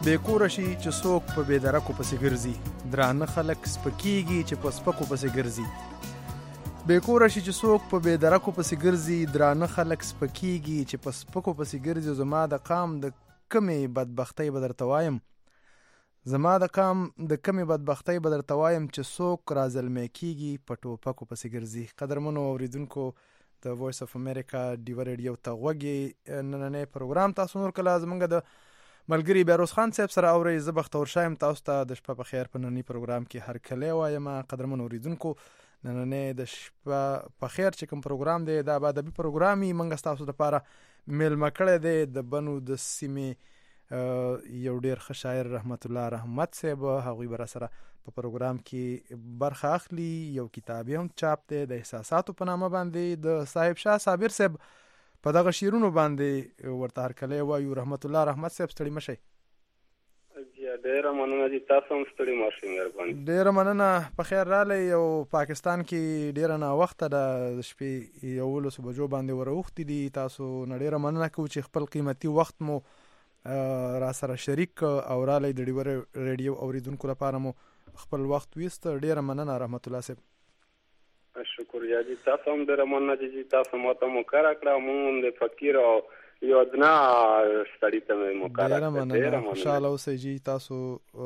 بې کوره شي چې څوک په بې درکو پسې ګرځي، درانه خلک سپکېږي چې په سپکو پسې ګرځي. بې کوره شي چې څوک په بې درکو پسې ګرځي، درانه خلک سپکېږي چې په سپکو پسې ګرځي. زما د قام د کمې بدبختۍ به درته وایم، زما د قام د کمې بدبختۍ به درته وایم چې څوک رازلمی کېږي په ټوپکو پسې ګرځي. قدرمنو اورېدونکو د وایس اف امریکا ډیوه ریډیو ته غوږ یې. نننی پروګرام تاسو نور کله زموږ د ملګري بیروز خان صاحب سره اورئ. زه بختور شایم تاسو ته د شپه په خیر په نننی پروګرام کې هرکلی وایم. قدرمنو اورېدونکو نننی د شپه په خیر چې کوم پروګرام دی دا به ادبي پروګرام وي. موږ ستاسو دپاره میلمه کړی دی د بنو د سیمې یو ډیر ښه شاعر رحمت الله رحمت صاحب. هغوی به راسره په پروګرام کې برخه اخلي. یو کتاب یې هم چاپ دی د احساساتو په نامه باندې د صاحب شاه صابر صاحب په دغه شعرونو باندې ورته هرکلی وایو. رحمت الله رحمت صاحب ستړي مه شئ. ډېره مننه دي، تاسو هم ستړي مه شئ. مهرباني. ډېره مننه، په خیر راغلی. او پاکستان کې ډېره ناوخته ده، د شپې 11 بجو باندې وراوښتي دي. تاسو نه ډېره مننه کوو چې خپل قیمتي وخت مو را سره شریک او رالی د ډیوه ریډیو اوریدونکو لپاره مو خپل وخت ویست. ډېره مننه رحمت الله صاحب. شکریه جی، تاسو هم ډېره مننه چې تاسو ماته موقع راکړه. مونږ د فقیر او یو ادنا سړي ته مې موقع راکړه. ډېره مننه، خوشحاله اوسئ جی. تاسو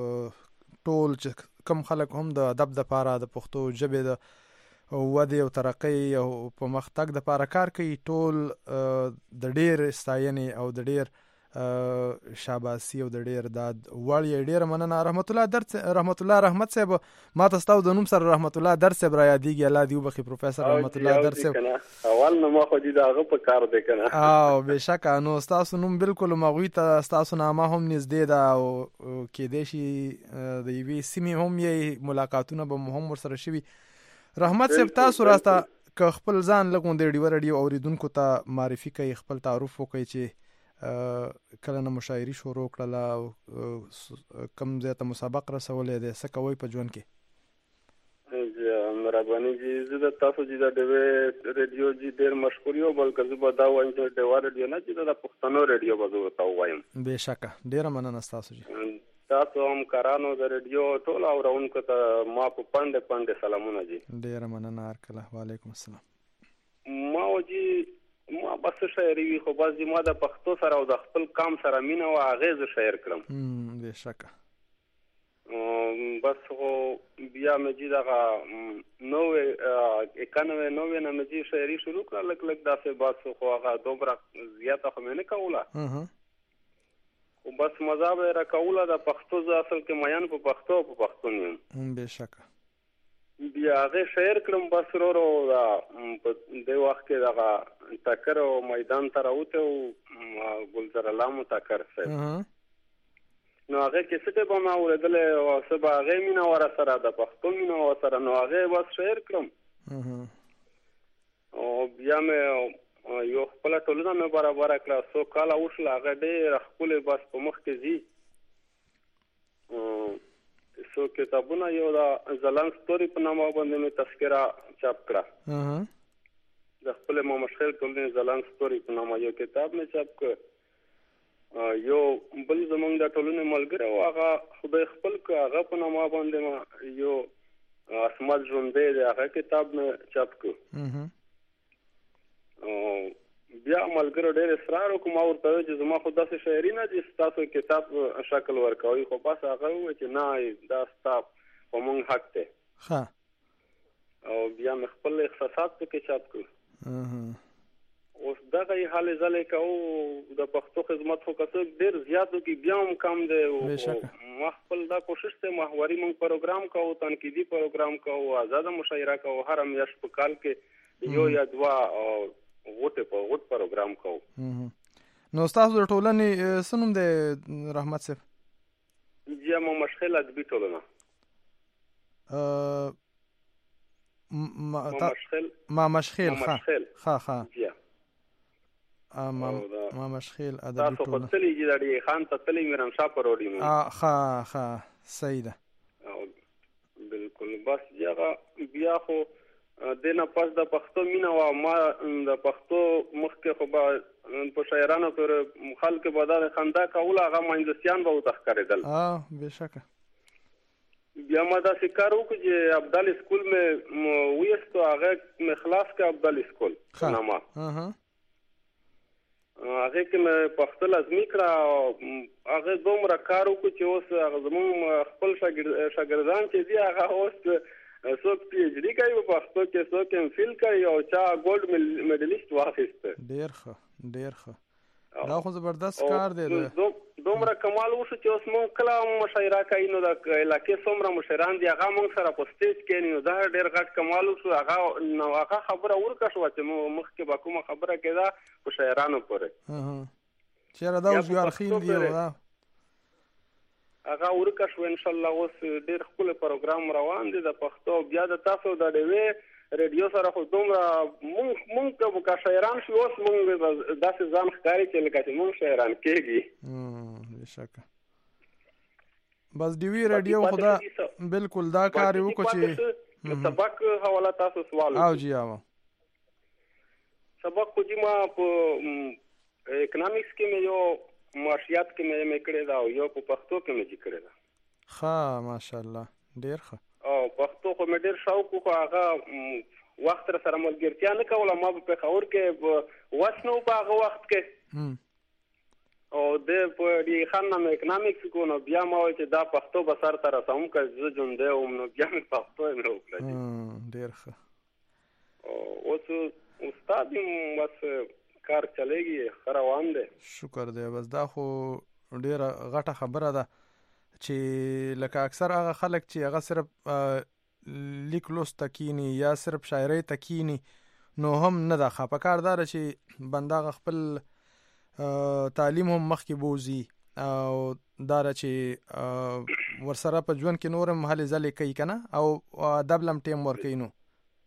ټول چې کم خلک هم د ادب دپاره د پښتو ژبې د ودې او ترقۍ او په مختګ دپاره کار کوي، ټول د ډېر ستاینې او د ډېر شاباسي او د ډېر داد وړ یې. ډېره مننه. رحمت الله رحمت صاحب، ما ته ستاسو د نوم سره رحمت الله در صاحب را یادېږي. الله دې وبخي پروفیسر رحمت الله در صاحب. اول نو ما خو دې د هغه په کار دی که نه؟ بېشکه. نو ستاسو نوم بالکل هغوی ته ستاسو نامه هم نږدې ده او کیدای شي د یوې سیمې هم یې ملاقاتونه به مو هم ورسره شوي. رحمت صاحب، تاسو راسته که خپل ځان لږ غوندې ډیوه ریډیو اوریدونکو ته معرفي کوئ، خپل تعارف وکړئ چې کله نه مشاعري شروع کړله او کوم ځای ته مسابق رسولی دی، څه کوئ په ژوند کې؟ مهرباني جي، زه د تاسو چې د ډیوه ریډیو جي ډېر مشهور یم، بلکې زه به دا وایم چې ډیوه ریډیو نه چې د پښتنو ریډیو به زه ورته ووایم. بېشکه، ډېره مننه ستاسو جي. تاسو همکارانو د ریډیو ټول اورونکو ته ما په پنډې سلامونه جي. ډېره مننه هرکله. وعلیکم السلام. ما بس شاعري وي، خو بس ما د پښتو سره او د خپل قام سره مینه او هغې زه شاعر کړم. بېشکه. بس خو بیا مې جي دغه 91 نه مې جي شاعري شروع کړه لږ داسې. بس خو هغه دومره زیاته خو مې نه کوله، خو بس مزه به یې راکوله د پښتو. زه اصل کې مین په پښتو او په پښتون یم. بېشکه. بیا هغې شاعر کړم. بس ورو په دې وخت کې دغه ټکر او میدان ته راوته او ګلزار الله مو ټکر صاحب، نو هغې کیسټې به ما اورېدلې او څه به هغې مینه ور سره د پښتو مینه ور سره، نو هغې بس شاعر کړم. او بیا مې یو خپله ټولنه مې برابره کړه، څو کاله وشوله. هغه ډېره ښکلې بس په مخ کې ځي. څو کتابونه، یو د ځلاند ستوري په نامه باندې مې تذکره چاپ کړه. د خپلې مامشخیل ټولنې ځلاند ستوري په نامه یو کتاب مې چاپ کړ. یو بل زمونږ د ټولنې ملګری و، هغه خدای خپل کړ، هغه په نامه باندې ما یو اسمت ژوندی دی، هغه کتاب مې چاپ کړ. بیا ملګرو ډېر اصرار وکړو، ما ورته وویل چې زما خو داسې شاعري نه دي ستاسو کتاب شکل ورکوئ، خو بس هغه وویل چې نه دا ستا په مونږ حق دی. او بیا مې خپل احساسات پکې چاپ کړو. اوس دغه یې هلې ځلې کوو د پښتو خدمت خو که څوک ډېر زیات وکړي بیا هم کم دی. ما خپل دا کوشش دی، محوري مونږ پروګرام کوو، تنقیدي پروګرام کوو، آزاده مشاعره کوو، هره میاشت په کال کې یو یا دوه غوټ پروګرام کوو. نو ستاسو د ټولنې څه نوم دی رحمت صاحب؟ جی مامشخیل ادبي ټولنه. مامشخیل مامشخیل ادبي ټولنه. تاسو خو تللی جي د ډي خان ته تللی میرانشاه په روډ یم. صحیح ده. بالکل. بس هغه بیا خو د نه پس د پښتو مینا وا ما د پښتو مخکې خو به په شاعرانو پر خلک به د خندا کوله هغه مهندسیان به وتخکرېدل بېشکه بیا ما داسې کار وکړو چې ابدال سکول مې ویستو هغه مې خلاص کړ ابدال سکول نامه هغه کې مې پښتو لازمي کړه هغه دومره کار وکړو چې اوس هغه زموږ خپل شاګردان چې دي هغه اوس څوک پی ایچ ډي کوي په پښتو کې څوک ایم فیل کوي او چا ګولډ میډلیسټ واخیسته ډېر ښه دا خو زبردست کار دی دومره کمال وشو چې اوس مونږ کله مشاعره کوي نو د علاقې څومره مشاعران دي هغه مونږ سره په سټیج کې نو دا ډېر غټ کمال وشو هغه خبره ورکه شوه چې مخکې به کومه خبره کېده په شاعرانو پورې چېرې دا اوس یارخیل دي هغه ورکه شو انشاءالله اوس ډېر ښکلی پروګرام روان دی د پښتو بیا د تاسو د ډېوې ریډیو سره خو دومره مونږ که شاعران شو اوس مونږ داسې ځان ښکاري چې لکه چې مونږ شاعران کېږي بېشکه بس ډېوې ریډیو خو دا بلکل دا کار یې وکړو چې سبق حواله تاسو سوال جی سبق خو جي ما په اکنامکس کې مې یو معاشیات کې مې کړې ده او یو په پښتو کې مې کړې ده ښه ماشاءالله ډېر ښه او پښتو خو مې ډېر شوق وکړو هغه وخت سره ملګرتیا نه کوله ما په پېښور کې وس نه و په هغه وخت کې او د په ډي خان نه مې اکنامکس کو نو بیا ما وایي چې دا پښتو به سر ته رسوم که زه ژوندی وم نو بیا مې پښتو یې مې وکړه ډېر ښه اوس استاد یم بس کار چلیږي ښه روان دی شکر دی بس دا خو ډېره غټه خبره ده چې لکه اکثر هغه خلک چې هغه صرف لیک لوست ته کینی یا صرف شاعرۍ ته کینی نو هم نه ده ښه پکار دا ده چې بنده هغه خپل تعلیم هم مخکې بوځي او دا ده چې ورسره په ژوند کې نور هم هلې ځلې کوي که نه او ادب له هم ټیم ورکوي نو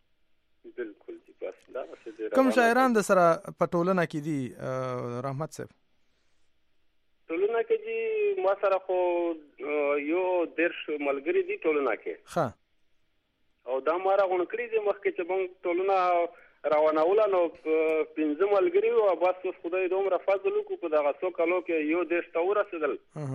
کوم شاعران د سره په ټولنه کې دي رحمت صاحب ټولنه کې دي ما سره خو یو 10 ملګري دي ټولنه کې ښه او دا ما راغونډ کړي دي مخکې چې موږ ټولنه روانوله نو 15 ملګري وو بس اوس خدای دومره فضل وکړو په دغه څو کالو کې یو 10 ته ورسېدل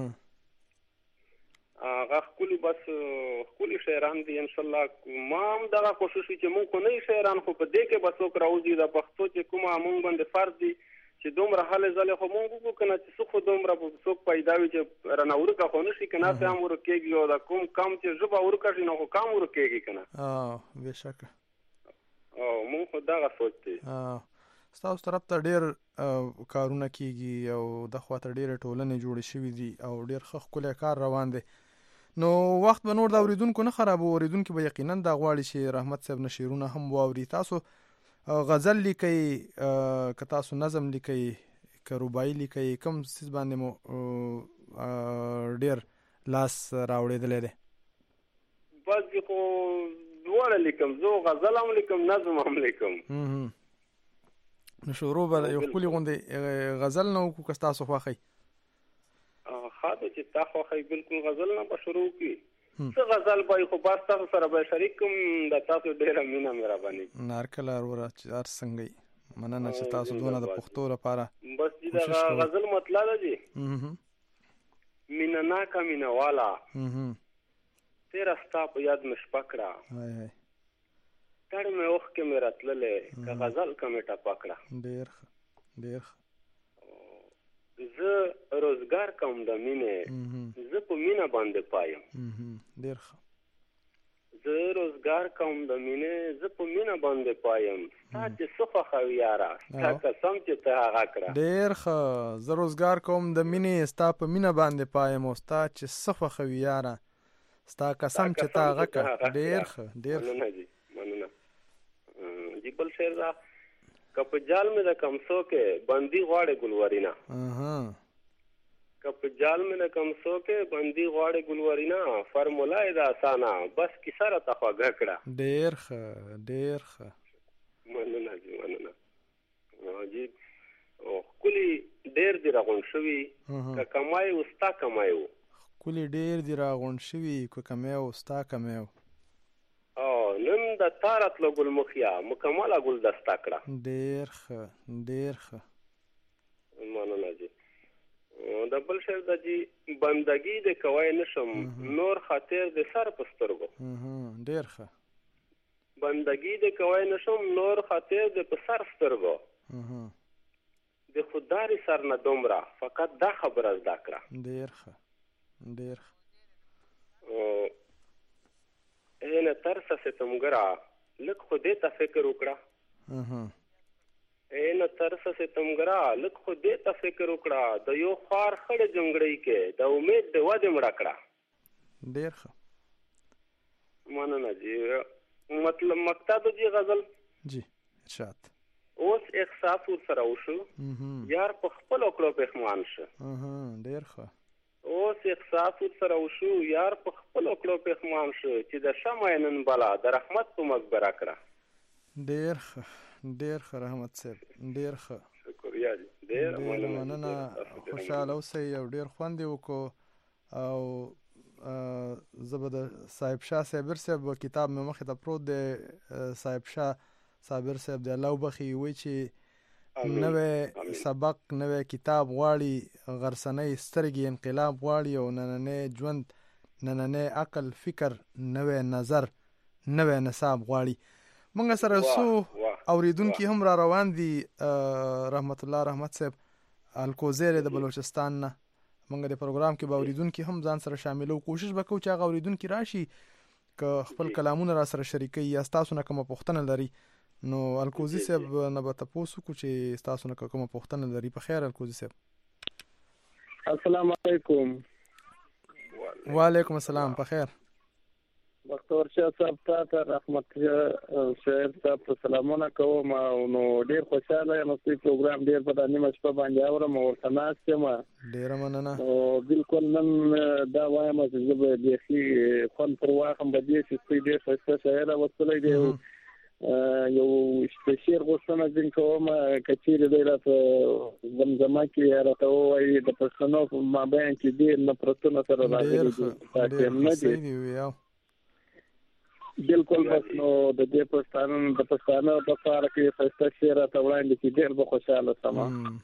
هغه ښکلي بس ښکلي شاعران دي انشاءالله ما هم دغه کوشش وي چې مونږ خو نه یو شاعران خو په دې کې به څوک راوځي د پښتو چې کومه مونږ باندې فرض دي چې دومره هلې ځلې خو مونږ وکړو که نه چې څه خو دومره څوک پیدا وي چې رانه ورکه خو نه شي که نه هم ورکېږي او د کوم کم چې ژبه ورکه شي نو خو کم ورکېږي که نه بېشکه او مونږ خو دغه سوچ دی ستاسو طرف ته ډېر کارونه کېږي او د خواته ډېرې ټولنې جوړې شوي دي او ډېر ښه ښکلی کار روان دی نو وخت به نور د اورېدونکو نه خرابو اورېدونکي به یقینا دا غواړي چې رحمت صاحب نه شعرونه هم واوري تاسو غزل لیکئ که تاسو نظم لیکئ که رباعي لیکئ کوم څیز باندې مو ډېر لاس راوړېدلی دی بس خو دواړه لیکم زه غزل هم لیکم نظم هم لیکم نو شروع به یو ښکلي غوندې غزل نه وکړو که ستاسو خوښئ خاطر چې تا خوښئ بلکل غزل نه به شروع کړي څه غزل به خو بس تاسو سره به شریک کوم د تاسو ډېره مینه مهرباني نارکله وروره چې هر څنګه یې مننه چې تاسو دونه د پښتو لپاره بس چې دغه غزل مطلب ده چې مینه ناکه مینه والا تیره ستا په یاد مې شپه کړه تړ مې اوښکې مې راتللې که غزل که مې ټپه کړه ډېر ښه ډېر ښه زه روزګار کوم د مینې زه په مینه باندې پایم ډېر ښه زه روزګار کوم د مینې زه په مینه باندې پایم ستا چې څه خوښوي یاره ستا قسم چې ته هغه کړه ډېر ښه زه روزګار کوم د مینې ستا په مینه باندې پایم او ستا چې څه خوښوي یاره ستا قسم چې ته هغه کړه ډېر ښه ډېر ښه مننه جی بل شعر دا که په جال مې د کمسو کې بندي غواړې ګلورینا که په جال مې د کمسو کې بندي غواړې ګلورینا فرمولا یې د اسانه بس کیسه راته خوږه کړه ډېر ښه ډېر ښه مننه جی مننه جی ښکلي ډېر دي راغونډ شوي که کمای و ستا کمای و ښکلي ډېر دي راغونډ شوي که کمی و ستا کمی و نن د تارت له ګل مخیا مکمله ګل دسته کړه. ډیر ښه ډیر ښه مننه جی. د بل شی د جی بندګي د کوای نشم نور خاطر د سر پسترګو. ډیر ښه. بندګي د کوای نشم نور خاطر د پسر سترګو. د خدای سر نه دومره فقط دا خبره زده کړه. ډیر ښه ډیر ښه. نه ترسه ستمګرا لک خو دې ته فکر وکړه. نه ترسه ستمګرا لک خو دې ته فکر وکړه. د یو خار خړ جنگړی کې د امید د وده مړه کړه. ډیر ښه. مننه جی. مطلب مقصد جی غزل جی ارشاد. اوس احساس سره وشو یار په خپل کړو پښمان شه. ډیر ښه. اوس احساس سره وشو یار په خپل کړو پښمان شه چې د شمعینن بلا د رحمت په مقبره کړه. ډیر ښه ډیر ښه رحمت صاحب ډیر ښه. شکریا جی. ډیر مننه. خوشاله اوسئ او ډیر خوند وکړو او زه به د صاحب شاه صابر صاحب کتاب مې مخې ته پروت دی. صاحب شاه صابر صاحب د الله وبخي وی چې نوې سبق نوې کتاب غواړي غرسنۍ سترګې انقلاب غواړي او نننې ژوند نننې عقل فکر نوې نظر نوې نصاب غواړي. موږ سره څو اوریدونکي هم را روان دي. رحمت الله رحمت صاحب الکوزیر د بلوچستان نه موږ د پروګرام کې به اوریدونکي هم ځان سره شاملو. کوشش وکړو چې هغه اوریدونکي راشي که خپل کلامونه را سره شریکي یا تاسو نه کومه پوښتنه لري نو الکوزی صاحب نه به تاسو کو چې تاسو نه کومه پوښتنه لري. په خیر الکوزی صاحب. السلام علیکم. وعلیکم السلام. په خیر. ډاکټر شاه صاحب ته رحمت شهر صاحب سلامونه کوم او نو ډیر خوشاله یم چې پروګرام ډیر په نیمه شپه باندې اورم او تناست یم. ډیر مننه. او بالکل نن دا وایم چې زه به د خپل پر واخم به دې چې ډیر ښه شاعر وصلې دی یو شعر غوښتنه ځین کوم کچېره دی راته زمزمه کې راته وایي د پښتنو په مابین کې ډېر نفرتونه سره راغلي دي. بالکل بس نو د دې پښتانه د پاره کې ښایسته شعر راته وړاندې کړي ډېر به خوشحاله سم.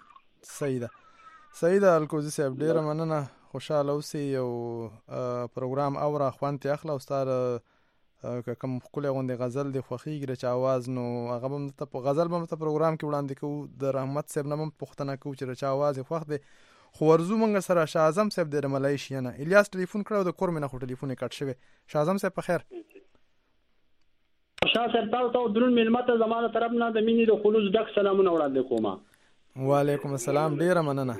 صحیح ده الکوزي صاحب ډېره مننه. خوشحاله اوسئ او پروګرام اوره خوند ترې اخله او ستا که کوم ښکلی غوندې غزل دې خوښېږي د چا آواز نو هغه به هم ته غزل به هم ته پروګرام کې وړاندې کوو. د رحمت صاحب نه هم پوښتنه کوو چې د چا آواز یې خوښ دی. خو ورځو موږ سره شاه اعظم صاحب دی د ملایشیا نه. الیاس ټلیفون کړی او د کور مې نه خو ټلیفون یې کټ شوی. شاه اعظم صاحب په خیر. شاه صاحب تاسو ته درون مېلمه ته زما د طرف نه د مینې د خلوص ډک سلامونه وړاندې کوم. وعلیکم السلام. ډېره مننه.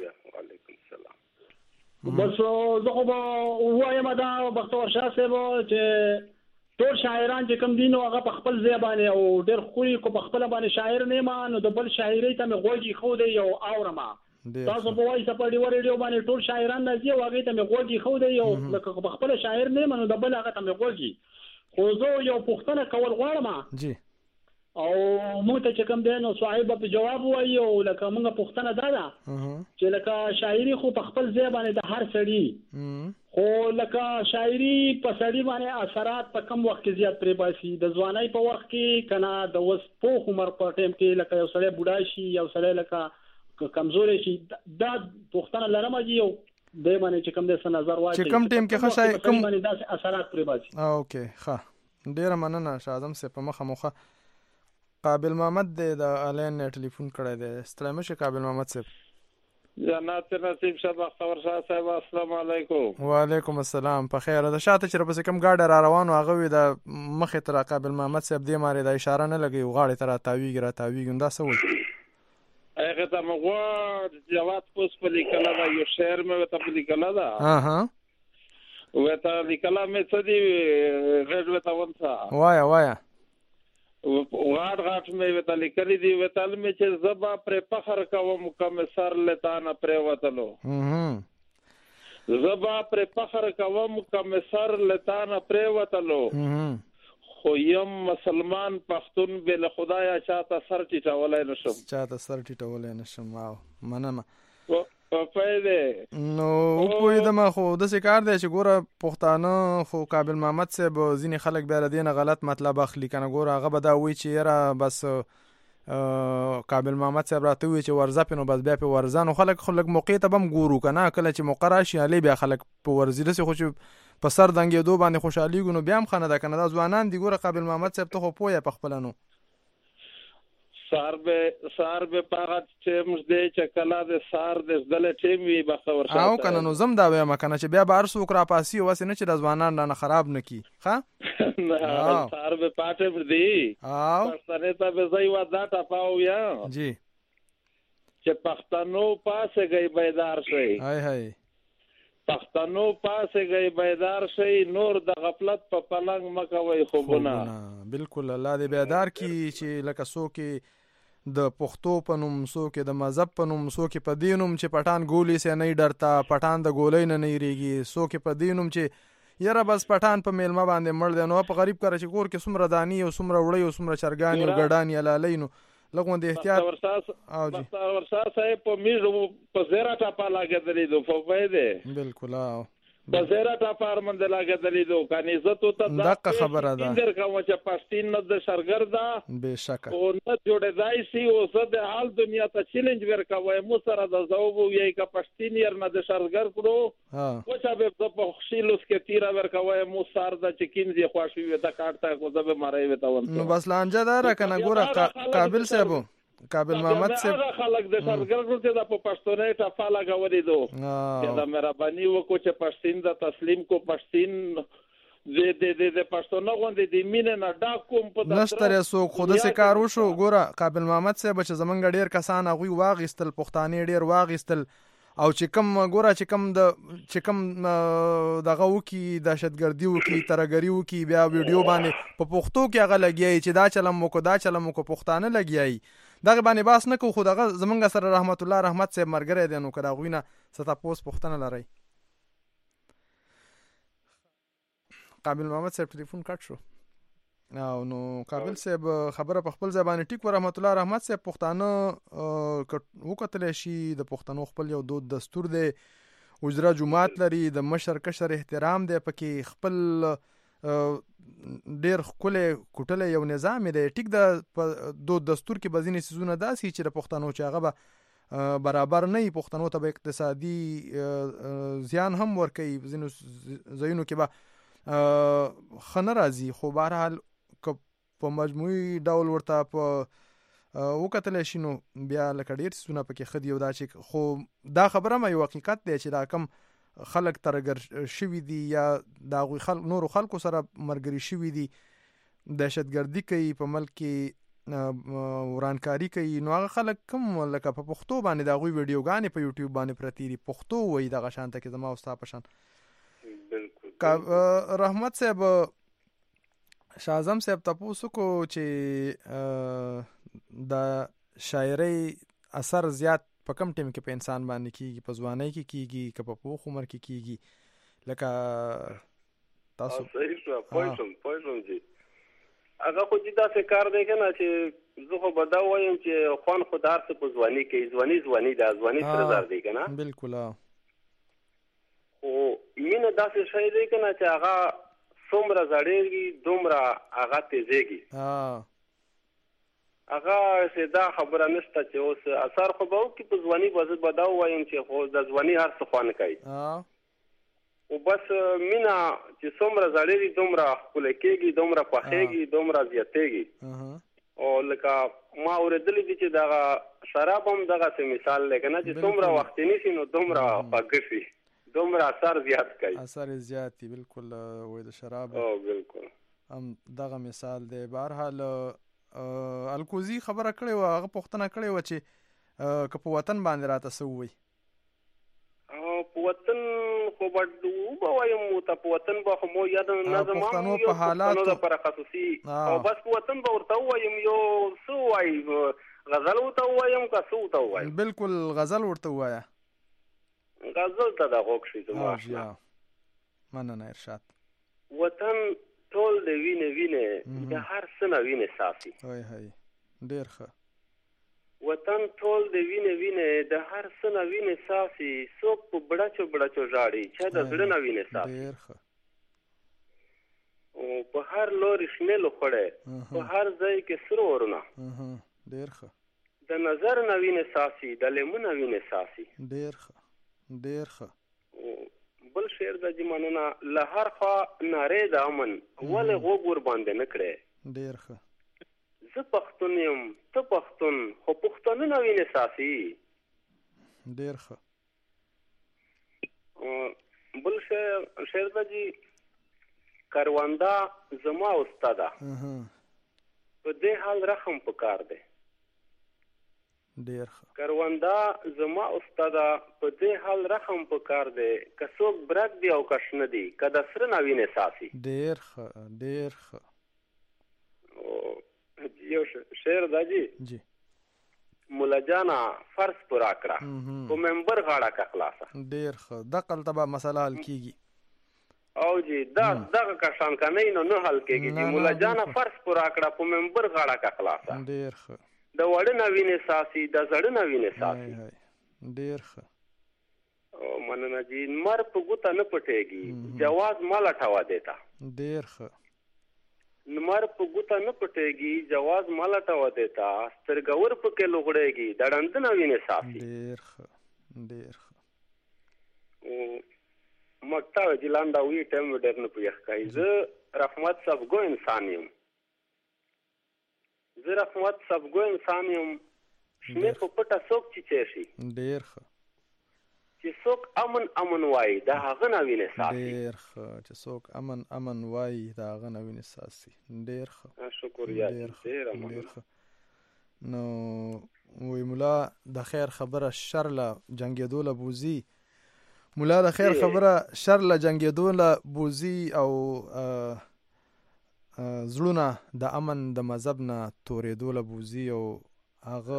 بس زه خو به ووایم دا بختور شاه صاحب چې ټول شاعران چې کوم دي نو هغه په خپل ځای باندې او ډېر ښکلي کو په خپله باندې شاعر نه یم نو د بل شاعرۍ ته مې غوږ ایښودی او اورم. تاسو په وایي په ډیو ریډیو باندې ټول شاعران راځي او هغې ته مې غوږ ایښودی او لکه په خپله شاعر نه یم نو د بل هغه ته مې غوږ. خو زه یو پوښتنه کول غواړم جی او موږ ته چې کوم دی نو صاحب په جواب وایي او لکه موږ پوښتنه دا ده چې لکه شاعري خو په خپل ځای باندې د هر سړي خو لکه شاعري په سړي باندې اثرات په کم وخت کې زیات پرې باسي د ځوانۍ په وخت کې که نه د اوس پوخ عمر په ټایم کې لکه یو سړی بوډا شي یو سړی لکه کمزوری شي دا پوښتنه لرم جي او دی باندې چې کوم دی څه نظر واچوي چې کوم ټایم کې ښه شاعر کوم باندې داسې اثرات پرې باسي. اوکې ښه ډېره مننه شاه اعظم صاحب. په مخه موخه قابل محمد دی د آلین نه ټلیفون کړی دی. ستړی مه شئ قابل محمد صاحب. جنات نصیب شاه بختور شاه صاحب السلام علیکم. وعلیکم السلام. په خیر. د شاته چې راپسې کوم ګاډی را روان و هغه وي د مخې ته را قابل محمد صاحب دې مارې د اشاره نه لګوي غاړې ته راتاویږي دا څه وایي هغه ته مې غواړ جواد پوس په لیکله ده یو شعر مې ورته په لیکله ده ورته لیکله مې څه دي غږ ورته ونڅه وایه غاټ مې ورته لیکلي دي وتل مې چې زه به پرې فخر کوم کوم سر له تا نه پرېوتلو زه به پرې فخر کوم کوم سر له تا نه پرېوتلو خو یم مسلمان پښتون بل خدایا چاته سر ټیټولی نشم. واو مننه. په فایده نو پوهېدم خو داسې کار دی چې ګوره پښتانه خو قابل محمد صاحب ځینې خلک بیا د دې نه غلط مطلب اخلي که نه ګوره هغه به دا وایي چې یاره بس قابل محمد صاحب راته وایي چې ورځه پې نو بس بیا پې ورځه نو خلک خو لږ موقع ته به هم ګورو که نه کله چې موقع راشي هلې بیا خلک په ورځي داسې خو چې په سر دنګېدو باندې خوشحالېږو نو بیا هم ښه نه ده که نه دا ځوانان دي ګوره قابل محمد صاحب ته خو پوه یې پخپله نو سار به پاغه ټیم دې چې کله د سار د زدل ټیم وي بخور شاته او کنه نو زم دا وایم کنه چې بیا بار څوک را پاسي او واسه نه چې د ځوانان نه خراب نکي ښه نه سار به پاټه دی او پښتنه ته به ځای ودا ټاپاو یا جی چې پښتنو پاسه گئی بیدار شي هاي هاي پښتنو پاسه گئی بیدار شي نور د غفلت په پلنګ مکوي خوبونه بالکل الله دې بیدار کی چې لکه څوک د پښتو په نوم څوک د مذهب په نوم څوک په دې نوم چې پټان ګولې سه نه ډرتا پټان د ګولې نه ریږي څوک په دې نوم چې یاره بس پټان په میلمه باندې مړ دی نو په غریب کار چې کور کې څومره دانی او څومره وړي او څومره چرګانی او ګډانی علالې نو لګون د احتیاط او جی ورسا صاحب په میرو په زیرا ټاپا لاګدلې دو په وېده بالکل او په زیرا ټاپا مند لاګدلې دو کني عزت ته دغه خبره ده اندر کوم چې پښتين نه د شرګردا بهشکه او نه جوړې دای سي او زه د حال دنیا ته چیلنج ورکوي مو سره د زوب یې کا پښتين ير نه د شرګر کړو او چې به په خشیلوس کې تیرا ورکوي مو سار د چکین زی خواشي وي د کارته کو زه به مړې وته ون نو بس لانجه دار کنه ګوره قابل صاحب قابل محمد صاحب هغه خلک د شرګر ګرځي د په پښتونې ټاپا لګولې دو دا مهرباني وکړو چې پښتين د تسلیم کو پښتين د پښتون غوندې د مینه نه دا کوم په نشتره سو خود سه کار وشو ګوره قابل محمد صاحب چې زمونږ ډیر کسان هغه واغستل پښتانه ډیر واغستل او چې کم ګوره چې کم دغه وکي دهشتګردي وکي ترګری وکي بیا ویډیو باندې په پښتو کې هغه لګیای چې دا چلم کو پښتانه لګیای دغه باندې باس نه کو خو دغه زمونږ سره رحمت الله رحمت صاحب مرګره دي نو کړه غوینه ستا پوس پښتنه لري قابل محمد صاحب ټلیفون کټ شو او نو قابل صاحب خبره په خپل ځبانه ټیک و رحمت الله رحمت صاحب پښتانه وکتل شي د پښتنو خپل یو دود دستور دی وزرا جمعات لري د مشر کشر احترام دی پکې خپل ډیر خپل کوټله یو نظام دی ټیک د دود دستور کې بزینې سيزونه داسي چې د پښتنو چې هغه به برابر نه پښتنو ته به اقتصادي زیان هم ورکوي زینو زینو کې به خنه راځي خو بهرحال په مجموعي ډول ورته په وکتل شي نو بیا لکه ډیر سونه پکې خدي او دا چې خو دا خبره مې یو حقیقت دی چې دا کم خلک ترګر شوي دي یا دا نورو خلکو سره مرګري شوي دي دهشتګردي کوي په ملک کې ورانکاری کوي نو هغه خلک کم لکه په پښتو باندې دا غوي ویډیوګانې په یوټیوب باندې پرتی دي پښتو وایي دغه شانته کې زما او ستا په شان بالکل رحمت صاحب شاعظم صاحب تاسو کو چې د شاعري اثر زیات په کم ټیم کې په انسان باندې کیږي په ځوانۍ کې کیږي که په پوخ عمر کې کیږي لکه تاسو صحیح پوهیږم جی هغه خو دې داسې کار دی کنه چې زه خو به دا وایم چې خوان خو دار څه په ځواني کې ځواني دا ځواني سره زار دی کنه بالکل خو مینه داسې شی دی کنه چې هغه څومره زړېږي دومره هغه تیزېږي هغه سیدا خبره نشته چې اوس اثر خو به وکړي په ځواني به دا وایم چې خو د ځواني هر څه خوند کوي او بس مینا چې څومره زړېږي دومره ښکلی کېږي دومره خوښېږي دومره زیاتېږي او لکه ما اورېدلی دي چې دغه شراب هم دغسې مثال دی که نه چې څومره وختي نیسي نو دومره خوږه شي دومره اثر زیات کوي اثر زیات دی بالکل وای د شراب بالکل هم دغه مثال دی بهرحال الکوزي خبره کړې و هغه پوښتنه کړې و چې که په وطن باندې راته څه ووایي په وطن خو به وایم ته په وطن به خو مو یاد نه زما پښتنو په حالاتو دپاره خصوصي او بس په وطن به ورته ووایم یو څه ووایي غزل ورته ووایم که څه ورته ووایم بالکل غزل ورته ووایه غزل ته د غوږ شي زما مننه ارشاد وطن ټول د وینې د هر څه نه وینې صافي هاي ډېر ښه وطن ټول د وینې د هر څه نه وینې ساسي، څوک په بړچو ژاړي، چا د زړه نه وینې ساسي. ډېر ښه. او په هر لوري شنې لوخړې، په هر ځای کې سره ورونه. ډېر ښه. د نظر نه وینې ساسي، د لیمو نه وینې ساسي. ډېر ښه. ډېر ښه. بل شعر د جمانونه له هر خوا نارې د امن، ولې غوږ ور باندې نه کړې. ډېر ښه. زه پښتون یم ته پښتون، خو پښتانه نه وینې ساسي. ډېر ښه. بل شعر د جی کرونده زما استاده، په دې حال رحم پکار دی. ډېر ښه. کرونده زما استاده، په دې حال رحم پکار دی، که څوک برک دی او کش نه دی، که د سره نه وینې ساسي. ډېر ښه. ډېر ښه. یو شعر دا جی مولا جانا فرض پورا کړه، په منبر غاړه کا خلاصه. ډېر ښه. دقل تبا مسله حل کیږي. او جی دغه کسان کنه نه حل کیږي چې مولا جانا فرض پورا کړه، په منبر غاړه کا خلاصه. ډېر ښه. د وړ نه وینې ساسي، د زړه نه وینې ساسي. ډېر ښه. او مننه جی. مر په ګوته نه پټېږي، جواز مال اٹھوا دیتا. ډېر ښه. نمر په ګوته نه پټېږي، جواز مال اٹھوا دیتا، سترګور په کې لوغړېږي، د ډند نه وینې ساسي. ډېر ښه. ډېر ښه. مکتا جلاندا وی ټیم ډېر نه پوهه کوي. زه رحمت صاحبګو انسان یم، زه رحمت صاحبګو انسان یم، شنه په پټه څوک چې شي. ډېر ښه. چې څوک امن امن وایي، د هغه نه وینې ساسي. ډېر ښه. چې څوک امن امن وایي، د هغه نه وینې ساسي. ډېر ښه. شکریه. ډېر ښه. نو وی مولا د خیر خبره شر له جنګېدو له بوزي. مولا د خیر خبره شر له جنګېدو له بوزي، او زړونه د امن د مذهب نه تورېدو له بوزي. او هغه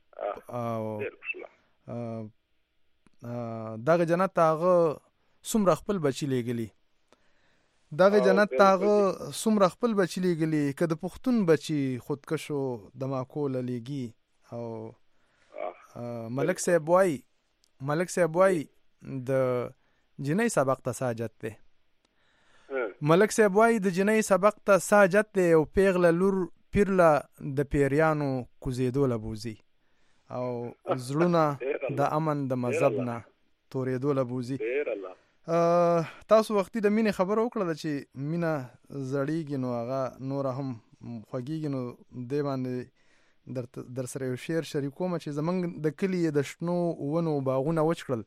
دغه جنت ته هغه څومره خپل بچي لېږلي، دغه جنت ته هغه څومره خپل بچي لېږلي، که د پښتون بچي خودکشو دماکو له لېږي. او ملک صاحب وایي د جنۍ سبق ته ساجت دی. ملک صاحب وایي د جنۍ سبق ته ساجت دی، او پیغله لور پیرله د پیریانو کوزېدو له بوزي. او زړونه د امن د مذهب نه تورېدو له بوزي. تاسو وختي د مینې خبره وکړه چې مینه زړیږي، نو هغه نوره هم خوږیږي. نو دې باندې در سره یو شعر شریکوم چې زمونږ د کلي د شنو ونو باغونه وچ کړل.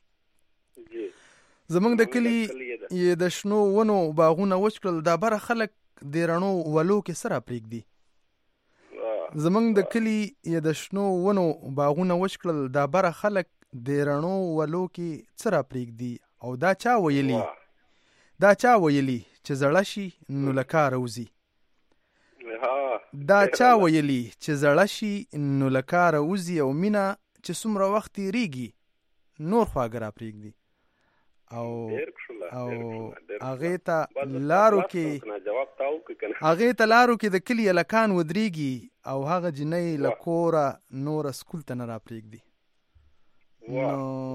زمونږ د کلي د شنو ونو باغونه وچ کړل، دا بره خلک د رڼو ولو کې سره پرېږدي. زمونږ د کلي د شنو ونو باغونه وچ کړل، دا بره خلک د رڼو ولو کې سره پرېږدي. او دا چا ویلي چې زړه شي نو له کاره وځي. دا چا ویلي چې زړه شي نو له کاره وځي. او مینه چې څومره وخت تېرېږي، نور خواږه را پرېږدي. او هغې ته لارو کې د کلي هلکان ودرېږي، او هغه جنۍ له کوره نوره سکول ته نه را پرېږدي. نو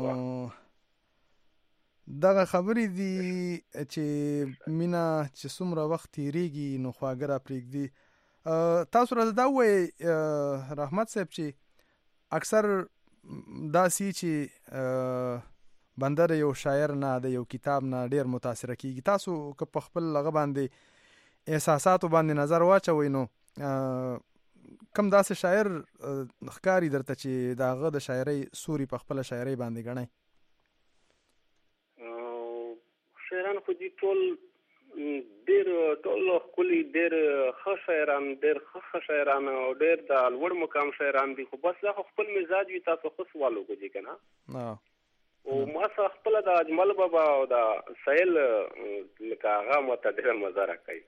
دغه خبرې دي چې مینه چې څومره وخت تېرېږي، نو خواږه را پرېږدي. تاسو راته دا ووایئ رحمت صاحب چې اکثر داسې چې بنده د یو شاعر نه د یو کتاب نه ډېر متاثره کیږي. تاسو که په خپل هغه باندې احساساتو باندې نظر واچوئ، نو کم داسې شاعر ښکاري درته چې د هغه د شاعرۍ سوري په خپله شاعرۍ باندې ګڼئ؟ شاعران خو دي ټول ډېر ښکلي، ډېر ښه شاعران، ډېر ښه شاعران او ډېر د لوړ مقام شاعران دي. خو بس دا خو خپل مزاج وي. تاسو ښه سوال وکړئ که نه. او ما سره خپله د اجمل بابا او د سهیل لکه هغه ماته ډېره مزه راکوي.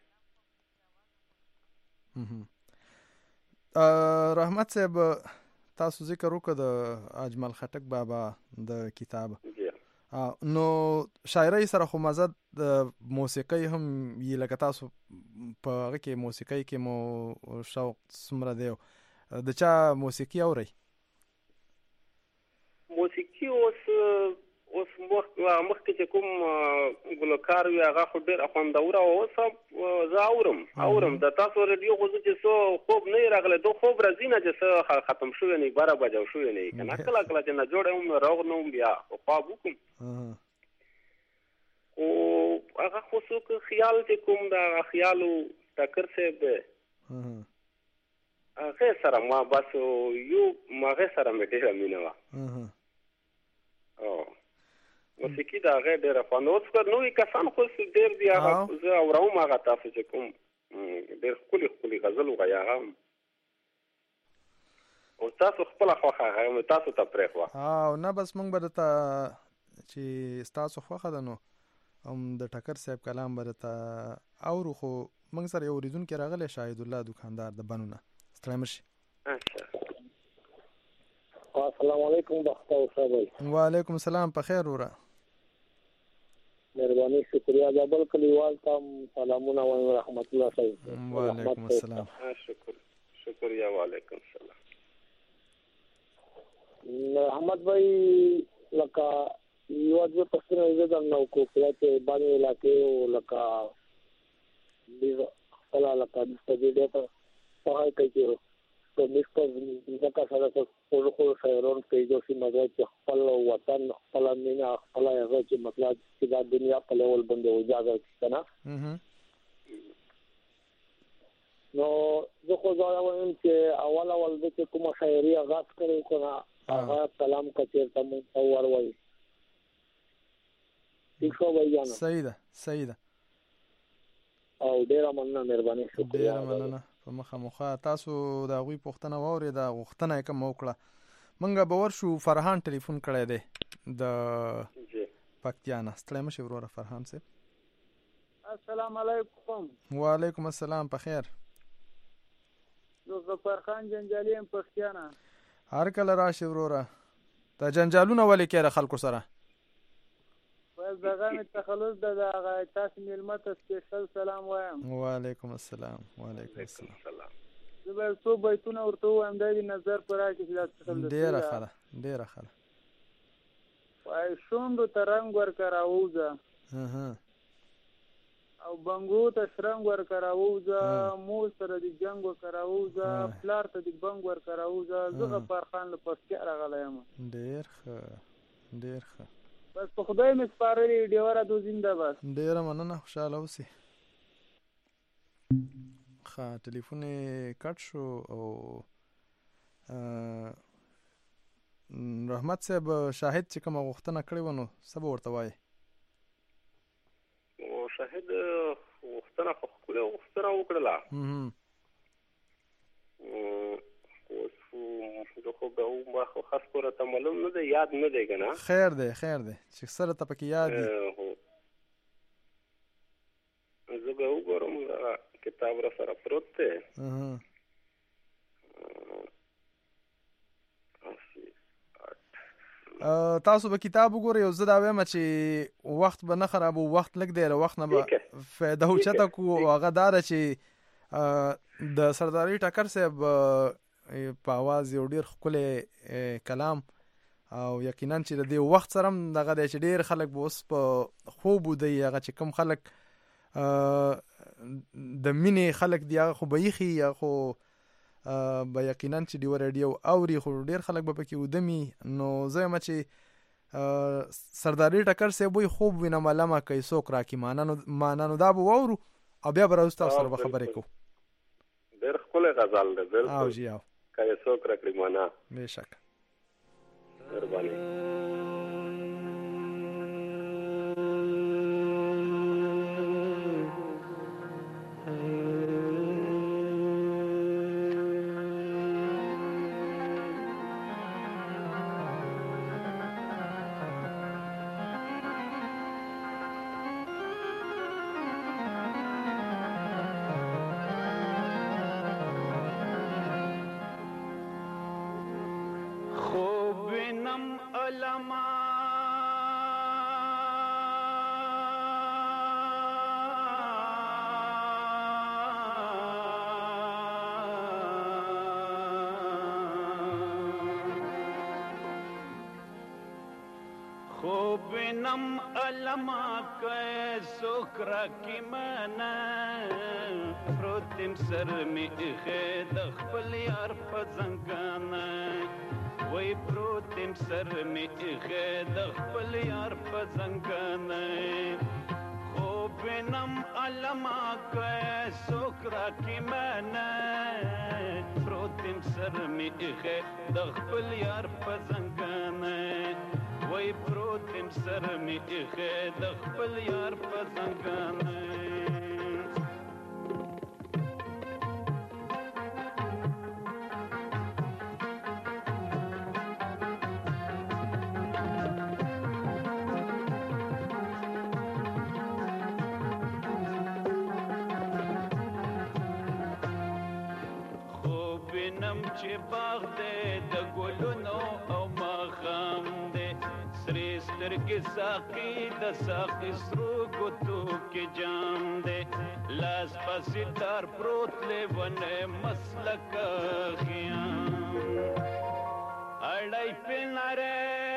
رحمت صاحب تاسو ذکر وکړه د اجمل خټک بابا د کتاب، نو شاعرۍ سره خو مزه د موسیقۍ هم یي، لکه تاسو په هغه کې موسیقۍ کې مو شوق څومره دی، د چا موسیقي اورئ؟ موسیقي اوس مخکې چې کوم ګلوکار وي هغه خو ډېر خوندوره او اوس زه اورم د تاسو رادیو خو چې څه خوب نه راغلی دو خوب راځي نه چې څه ختم شوی نه 12 بجو شوی نه که نه کله کله چې نه جوړه هم روغ نه هم بیا خواب وکړم خو هغه خو څوک خیال چې کوم د خیالو ټکر صاحب دی هغې سره ما بس هغې سره مې ډېره مینه وه موسیقي د هغې ډېره خوند اوس که نوي کسان خو ډېر دي هغه زه اورم هغه تاسو چې کوم ډېر ښکلي غزل وغایي هغه هم او تاسو خپله خوښه هغه تاسو ته پرېښوه نه بس موږ به درته چې ستاسو خوښه ده نو هم د ټکر صاحب کلام به درته اورو خو موږ سره یو اورېدونکی راغلی شاهد الله دوکاندار د بنو نه ستړی مه شي السلام علیکم بختور صاحب وعلیکم السلام په خیر وره مهرباني شکریہ دا بل کلیوال ته سلامونه وایم رحمت الله صاحب وعلیکم السلام شکریہ وعلیکم السلام احمد بھائی لکه یو د پښتنو زده نو کو پلاته باندې علاقې او لکه خلا لکه د دې ته پای کوي تو مستر ځکه سره ټول شهرون په یو سیمه کې خپل وطن خپل مینا خپل هغه چې مطلب چې د دنیا په لیول باندې وځاګر کنا نو زه خو دا وایم چې اول د کوم شاعري آغاز کړو کنه هغه سلام کچیر ته مو اور وای ٹھیک شو بھائی جان صحیح ده او ډیره مننه مهرباني شکریہ ډیره مننه په مخه تاسو د هغوی پوښتنه واورېده غوښتنه یې کوم وکړه موږ به ورشو فرحان ټلیفون کړی دی د پکتیا نه ستړی مه شي وروره فرحان صاحب السلام علیکم وعلیکم السلام په خیر زه ظفر خان جنجالي یم پکتیا نه هر کله راشي وروره دا جنجالونه ولې کېره خلکو سره دغه مې تخلص د هغه تاسو مېلمه ته سپیشل سلام وایم وعلیکم السلام وعلیکم السلام زه به څو بیتونه ورته ووایم دا د نظر په راکړي چې دا ډېره ښه ده وایي شونډو ته رنګ ورکه راووځه او بنګو ته شرنګ ورکه راووځه مور سره د جنګ ورکه راووځه پلار ته د بنګ ورکه راووځه زه غفار خان له پکتیا راغلی یم ډېر ښه بس په خدای مې سپارلي ډیوره دو زنده بس ډېره مننه خوشحاله اوسې ښه ټلیفون یې کټ شو او رحمت صاحب شاهد چې کومه غوښتنه کړې وه نو څه به ورته وایې شاهد غوښتنه خو ښکلې غوښتنه وکړله خو خاص پوره ته معلوم نه دی یاد نه دی که نه خیر دی چې سره ته پکې یاد دی زه به وګورم کتاب را سره پروت دی تاسو به کتاب وګورئ او زه دا وایم چې وخت به نه خرابو وخت لږ دی له وخت نه به فایده اوچته کړو او هغه دا ده چې د سرداري ټکر صاحب په اواز یو ډېر ښکلی کلام او یقینا چې د دې وخت سره هم دغه دی چې ډېر خلک به اوس په خوب ودی هغه چې کوم خلک د مینې خلک دی هغه خو به ایښي یا خو به یقینا چې ډیوه راډیو اوري خو ډېر خلک به پکې ودمي نو زه یم چې سرداري ټکر صاحب وایي خوب وینم علمه کوي څوک راکړي معنا نو دا به واورو او بیا به راوستو تاسو سره به خبرې کوو ډېر ښکلی غزل دی او جی او که یې څوک راکړي معنا بېشکه مهرباني علما بینم علما که سکرا کی مانا پروتم سر می خید خپل یار په زنګانا وای پروتم سر می خید خپل یار په زنګانا خو بینم علما که سکرا کی مانا پروتم سر می خید خپل یار په زنګانا وای پروتم سر می خید خپل یار په زنګانا خوب نم چې باغ دې د ګلونو او ماخام دې سری سترګې ساقي د ساقي سرو ګوتو کې جام دې لاس پسې تار پروت لیونه مسلک خیام اړای پناره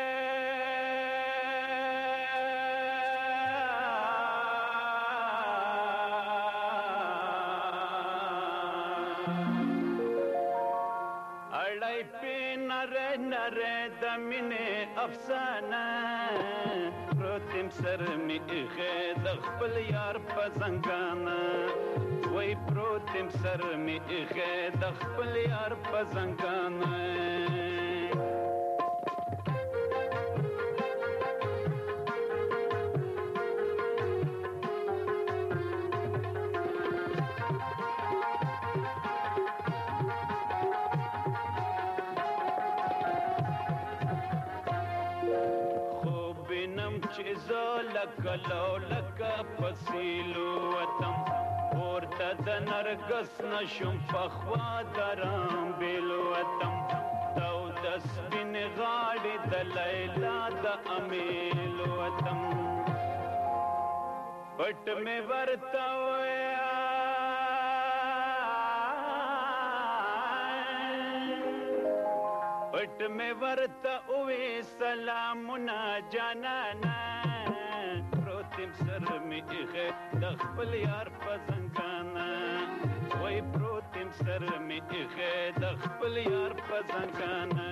اړای پناره نره د مینې افسانه پروتم سر می خید خپل یار په زنګانا وای پروتم سر می خید خپل یار په زنګانا چې زلک لولک پسیلو وتم ورته د نرګس نشم پخوا درام بیلو وتم تو د سپین غاړې د لیلا د امیل وتم پټ مې ورته ویا پټ مې ورته وې سلامونه جانانا پروتم سر می خید د خپل یار په زنګانا وای پروتم سر می خید د خپل یار په زنګانا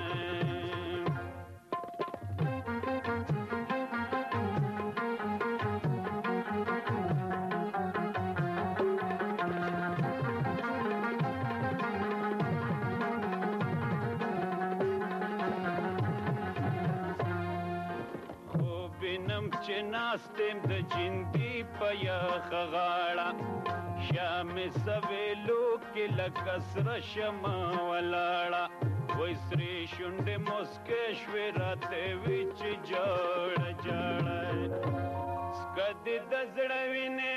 چې ناستم د جندي په یخ غاړه شام سویلو کې لکه سره شمه ولاړه وای سرې شونډې موسکې شوې راته وي چې جاړه جاړه سکدې د زړه وینې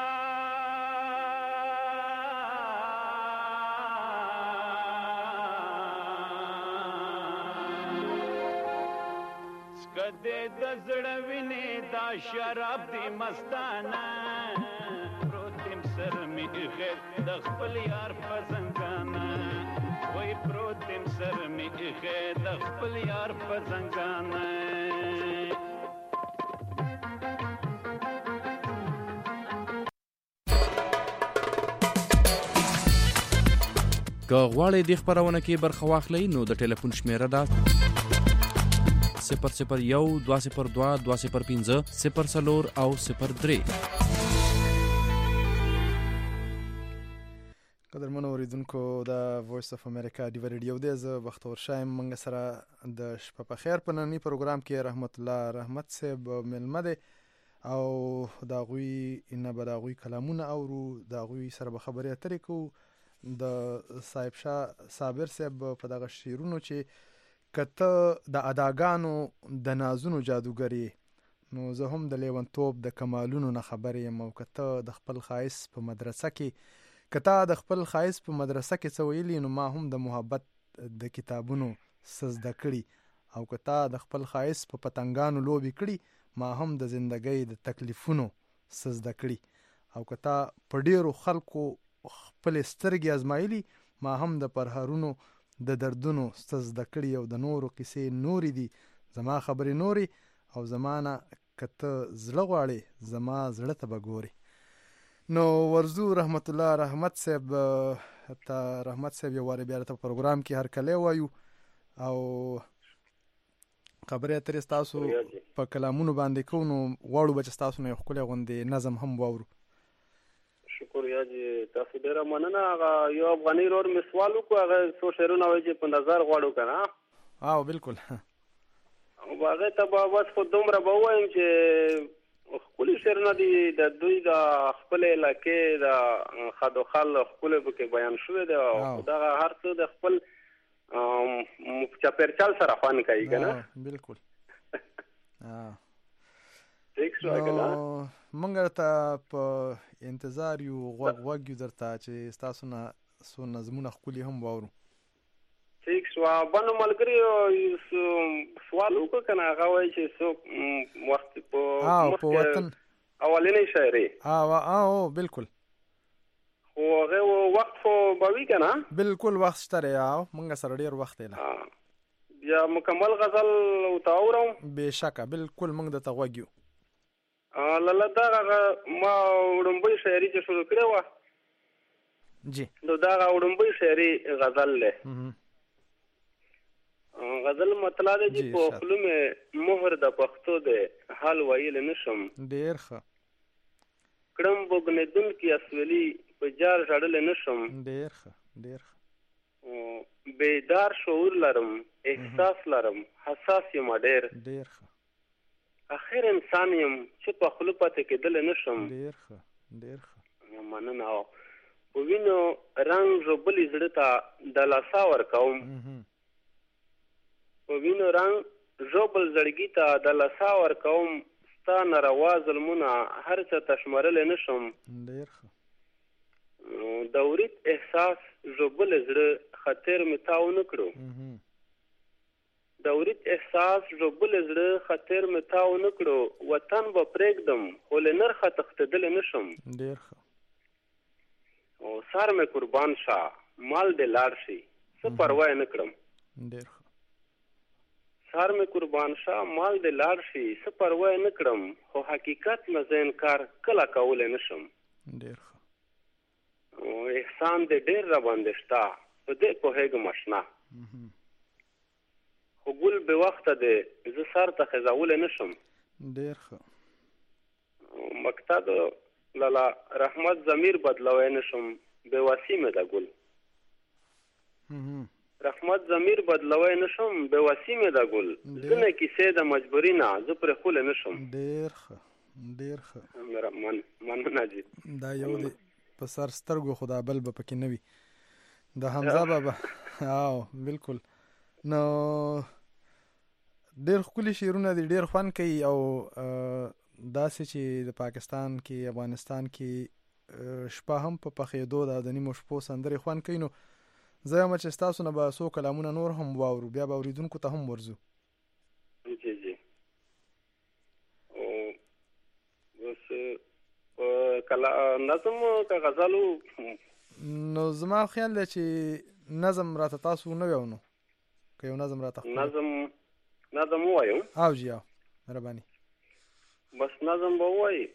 کدے د زړه وینې دا شراب دی مستانه پروتم سر می خید د خپل یار په زنګانا وای پروتم سر می خید د خپل یار په زنګانا که غواړئ د خپرونه کې برخه واخلئ نو د ټلیفون شمیره ده 001 202 205 04 او 03. قدرمنو اوریدونکو د وایس اف امریکا دی ریډیو دی زه بختور شایم منګ سره د شپه په خیر په نننی پروګرام کې رحمت الله رحمت صاحب ملمه دی او دا غوي ان بداغوي کلامونه اورو دا غوي سره به خبرې اترې کو د صاحب شاه صابر صاحب په دغه شیرونو چې کته د اداګانو د نازونو جادوګری نو زه هم د لیونتوب د کمالونو نه خبرې یم او کته د خپل خایس په مدرسه کې کته د خپل خایس په مدرسه کې څه ویلي نو ما هم د محبت د کتابونو سزده کړي او کته د خپل خایس په پتنګانو لوبي کړي ما هم د زندګۍ د تکلیفونو سزده کړي او کته په ډیرو خلکو خپل سترګې ازمایلی ما هم د پرهارونو د دردونو سزده کړي او د نورو کیسې نوري دي زما خبرې نوري او زمانه کته زړه غواړي زما زړه ته به ګوري. نو ورزو رحمت الله رحمت صاحب یو واره بیا ته پروګرام کې هر کله وایو او خبرې اترې ستاسو په کلامونو باندې کوو، نو غواړو به چې ستاسو نه یو ښکلی غوندې نظم هم واورو. شکر یاجي، تاسو ډېره مننه. هغه یو افغاني رور مې سوال وکړو، هغه څو شعرونه وایي چې په نظر غواړو که نه؟ او بالکل هغې ته به بس خو دومره به ووایم چې ښکلي شعرونه دي د دوی د خپل علاقې د خدوخل ښکلی پکې بیان شوی دی او دغه هر څه د خپل چاپېرچال سره خوند کوي که نه؟ بالکل. ٹھیک شو که نه؟ موږ ته په انتظار یو، غوږ یو درته چې ستاسو نه څو نظمونه ښکلي هم واورو. ٹھیک شو. بنو ملګري سوال وکړه که نه، هغه وایي چې څوک وخت په وطن اولنۍ شاعري او بالکل خو هغه وخت خو به وي که نه؟ بالکل وخت شته دی، موږ سره ډېر وخت دی. بیا مکمل غزل ورته اورم؟ بېشکه بالکل موږ درته غوږ یو. لاله دغه ما وړومبۍ شاعري چې شروع کړې وه جی نو دغه وړومبۍ شاعري غزل دی. غزل مطلع دی چې په خولو مې مهر د پښتو دی، حال ویلی نه شم. ډېر ښه. کړم بوږنېدونکي اسولي په جار ژړلی نه شم. ډېر ښه ډېر ښه. بیدار شعور لرم، احساس لرم، حساس یم ډېر. ډېر ښه. اخر انسان یم چې په خولو پاتې کېدلی نه شم. ډېر ښه ډېر ښه. مننه. په وینو رنګ ژوبلي زړه ته د لاسا ورکوم، په وینو رنګ ژوبل زړګي ته د لاسا ورکوم، ستا ناروا ظلمونه هر څه تشمرلی نه شم. ډېر ښه. د ورید احساس ژوبل زړه خطر مې تاو نه کړو، د ورید احساس ژوبل زړه خطر مې تاو نه کړو، وطن به پرېږدم خو له نرخه تښتېدلی نه شم. ډېر ښه. او سر مې قربان شه مال دې لاړ شي څه پروا نه کړم. ډېر ښه. سر مې قربان شه مال دې لاړ شي څه پروا نه کړم، خو حقیقت نه زه انکار کله کولی نه شم. ډېر ښه. احسان دې ډېر راباندې شته په دې پوهېږم اشنا، خو ګل بې وخته دی زه سر ته خیزولی نه شم. ډېر ښه. مقصد لالا رحمت ضمیر بدلوی نه شم، بې وسي مې ده ګل. رحمت ضمیر بدلوی نه شم، بې وسي مې ده ګل، ځینې کیسې د مجبوري نه زه پرې خولی نه شم. ډېر ښه ډېر ښه. مننه جي. دا یو دی په سر سترګو، خو دا بل به پکې نه وي، د حمزه بابا. او بالکل. نو ډېر ښکلي شعرونه دي، ډېر خوند کوي، او داسې چې د پاکستان کې افغانستان کې شپه هم په پخېدو ده، د نیمو شپو سندرې خوند کوي. نو زه یم چې ستاسو نه به څو کلامونه نور هم واورو، بیا به اورېدونکو ته هم ورځو. جی جی. نظم که غزلو؟ نو زما خیال دی چې نظم راته تاسو نه ویو، نو که یو نظم راته نظم ووایم؟ او جی او مهرباني. بس نظم به ووایي.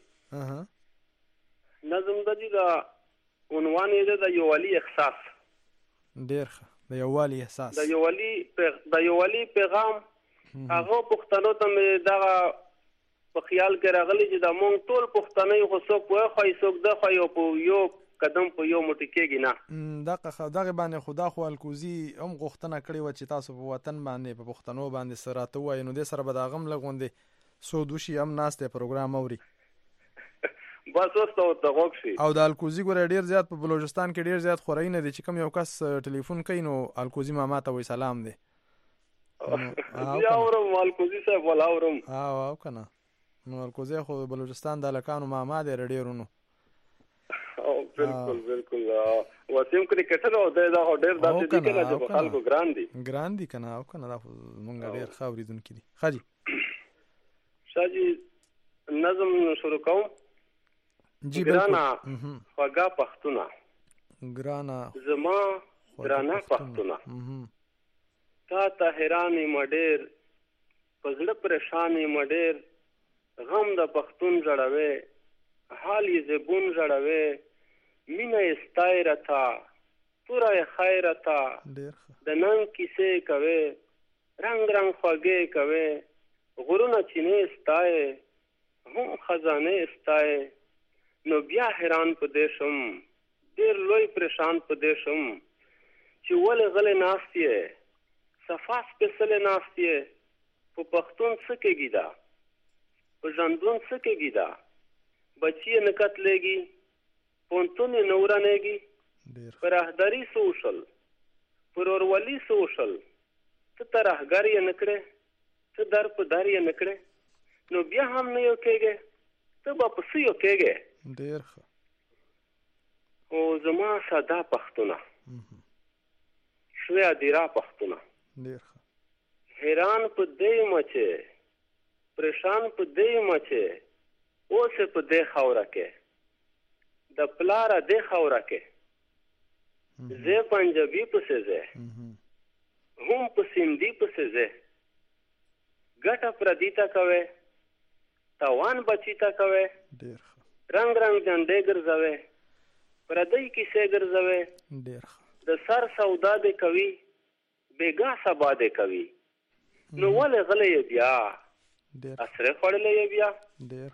نظم د دې د عنوان یې د یووالي احساس. ډېر ښه. د یووالي احساس، د یووالي پیغام. هغه پښتنو ته مې دغه په خیال کې راغلی چې د مونږ ټول پښتنۍ خو څوک وښایي څوک دښایي، او په یو قدم په یو موټی کېږي نه. دغه باندې خو دا خو الکوزي هم غوښتنه کړې وه چې تاسو په وطن باندې په پښتنو باندې څه راته ووایي، نو دې سره به د هغه هم لږ غوندې سود وشي، هم ناست دی پروګرام اوري. بس اوس ته ورته غوږ شي. او د الکوزي ګوره ډېر زیات په بلوچستان کې ډېر زیات خورۍ نه دی، چې کوم یو کس ټلیفون کوي نو الکوزي ماما ته وایي سلام دی. بیا اورم الکوزي صاحب ولا اورم. او که نه، نو الکوزي خو بلوچستان د هلکانو ماما دی ډېرو. نو بالکل بالکل. وسیم کرکټر او دا ډېر داسې دي کنه چې په خلکو ګران دي کنه. او کنه دا مونږ ډېر ښه اورېدونکي دي. ښه جي. شاه جي نظم شروع کوم. جی ګرانه خوږه پښتونه، ګرانه زما ګرانه پښتونه، تا ته حیران یم ډېر، په زړه پریشان یم ډېر، غم د پښتون جړوي حال یې زبون جړوي مینه یې ستای رتا توره یې خیر رتا د نن کیسې کوي رنگ رنگ خوږې کوي غرونه چینې ستای هم خزانه ستای نو بیا حیران په دې شم ډېر لوی پریشان په دې شم چې ولې غلې ناست یې صفا سپېڅلې ناست یې په پښتون څه کېږي دا په ژوندون څه کېږي دا بچی یې نه قتلېږي پوهنتون یې نه ورانېږي په راهداري څه وشل پر ورولي څه وشل ته ترهګر یې نه کړې ته در په در یې نه کړې نو بیا هم نه یو کېږې ته به په څه یو کېږې ډېر ښه او زما ساده پښتونه شوی ادیرا پښتونه ډېر ښه حیران په دې مچې پریشان په دې مچې اوس په دې خاوره کې د پلاره دې خاوره کې زه پنجابي پسې زه هم په سیندي پسې زه ګټه پردیته کوي تاوان بچیته کوي ډېر رنگ رنگ جنډې ګرځوي پردی کیسې ګرځوي ډېر د سر سودا دې کوي بیګا سبا دې کوي نو ولې غلې بیا اسره خړلې بیا ډېر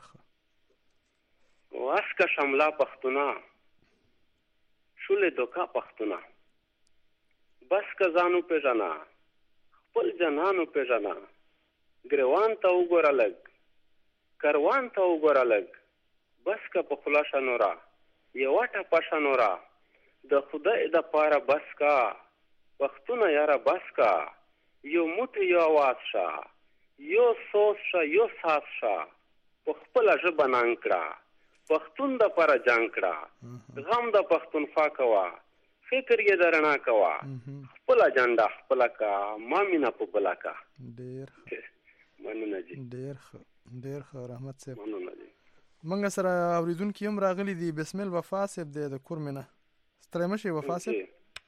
واسکه شملا پښتونه شولې دوکا پښتونه بس کزانو پیژنا خپل جنانو پیژنا ګروان ته وګوره لګ کاروان ته وګوره لګ بس که په خلاصه نورا یو ټپه شنورا د خدای د پاره بس کا پښتونه یاره بس کا یو موټ یو आवाज شا یو سوس شا یو ساس شا په خپل ژبه نان کړه پښتون د پاره جنگ کړه غم د پښتونخوا کوا فکر یې درنا کوا خپل اجنډا خپل کا مامینا په بلا کا ډېر مننه جی ډېر ښه رحمت صاحب مننه جی منګه سره اوریدونکو هم راغلي دي بسم الله وفا صاحب د کورمنه ستړی مشه وفا صاحب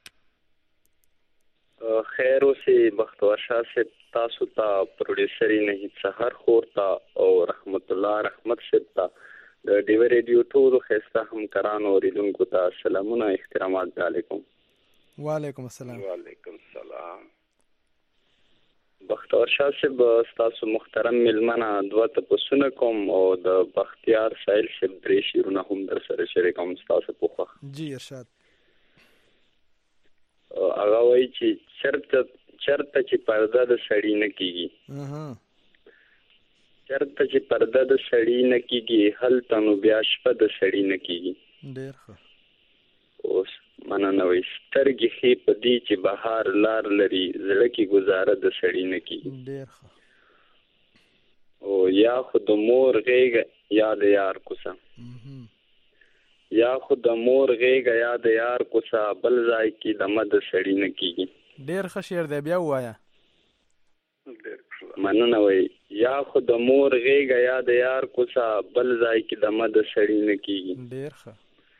خیر اوسې بختور شاه صاحب تاسو ته پروډوسر نه سحر خور ته او رحمت الله رحمت صاحب ته د ډیو ریډیو ټول خسته همکارانو اوریدونکو ته سلامونه احترامات علیکم وعلیکم السلام وعلیکم السلام بختور شاه صاحب تاسو محترم ملمنه دوه تاسو کوم او د بختیار سایل صاحب درې شیرونه هم در سره شریکوم تاسو په جی ارشاد هغه وایي چې چرته چې پرده د سړی نه کیږي چرته چې پرده د سړی نه کیږي هلته نو بیا شپه د سړی نه کیږي ډېر ښه اوس مننه وایي سترګې ښې په دې چې بهار لار لري زړه کې ګزاره د سړی نه کیږي ډېر ښه او یا خو د مور غېږه یا د یار کوڅه یا خو د مور غېږه یا د یار کوڅه بل ځای کې دمه د سړی نه کیږي ډېر ښه شعر دی بیا ووایه مننه وایي یا خو د مور غېږه یا د یار کوڅه بل ځای کې دمه د سړی نه کیږي ډېر ښه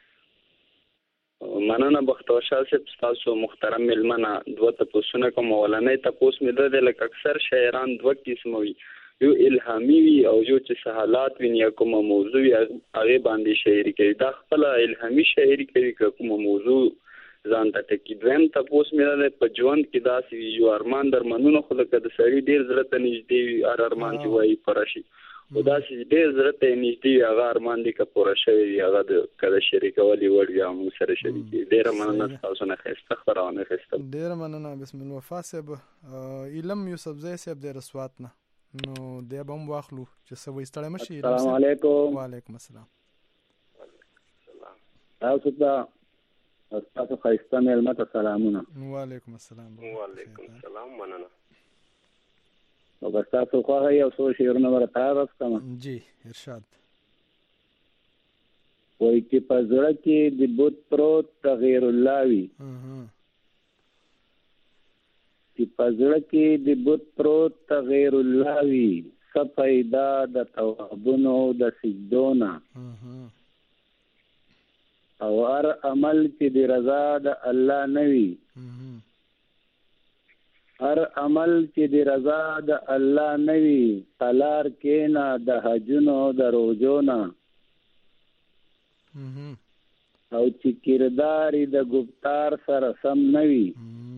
مننه بختور شاه صاحب تاسو محترم ملمنه دوه تاسو کوم اولنې تاسو مې د لکه اکثر شاعران دوه قسم وي یو الهامي وي او یو چې سهالات ویني کومه موضوع هغه باندې شاعري کوي دا خپل الهامي شاعري کوي کومه موضوع ځان ته ټکی دویم تاسو مې په ژوند کې داسې یو ارمان درمنونه خو لکه د سړي ډیر زړه ته نږدې ارمان چې وایي پرشي او داسې ډیر زړه ته نږدې هغه ارمان دي که پوره شوی هغه د کله شریکولي وړ یا موږ سره شریکي ډیره مننه تاسو نه ښایسته خپرونه ښایسته ډیره مننه بسم الله وفا صاحب علم یوسفزی صاحب د رسوات نه نو دی به هم واخلو چې څه وایي ستړی مشي السلام علیکم وعلیکم السلام تاسو ته تاسو ښایسته مېلمه ته سلامونه وعلیکم السلام وعلیکم السلام مننه او که تاسو خوښه یو څو شعرونه ورته راوستم جی ارشاد وایي چې په زړه کې د بت پروت تغیر الله وي چې په زړه کې د بت پروت تغیر الله وي څه پیدا د توابونو د سجدو نه او هر عمل چې د رضا د الله نه وي هر عمل چې د رضا د الله نه وي قلار کېنه د حجونو د روزو نه او چې کردار د گفتار سره سم نه وي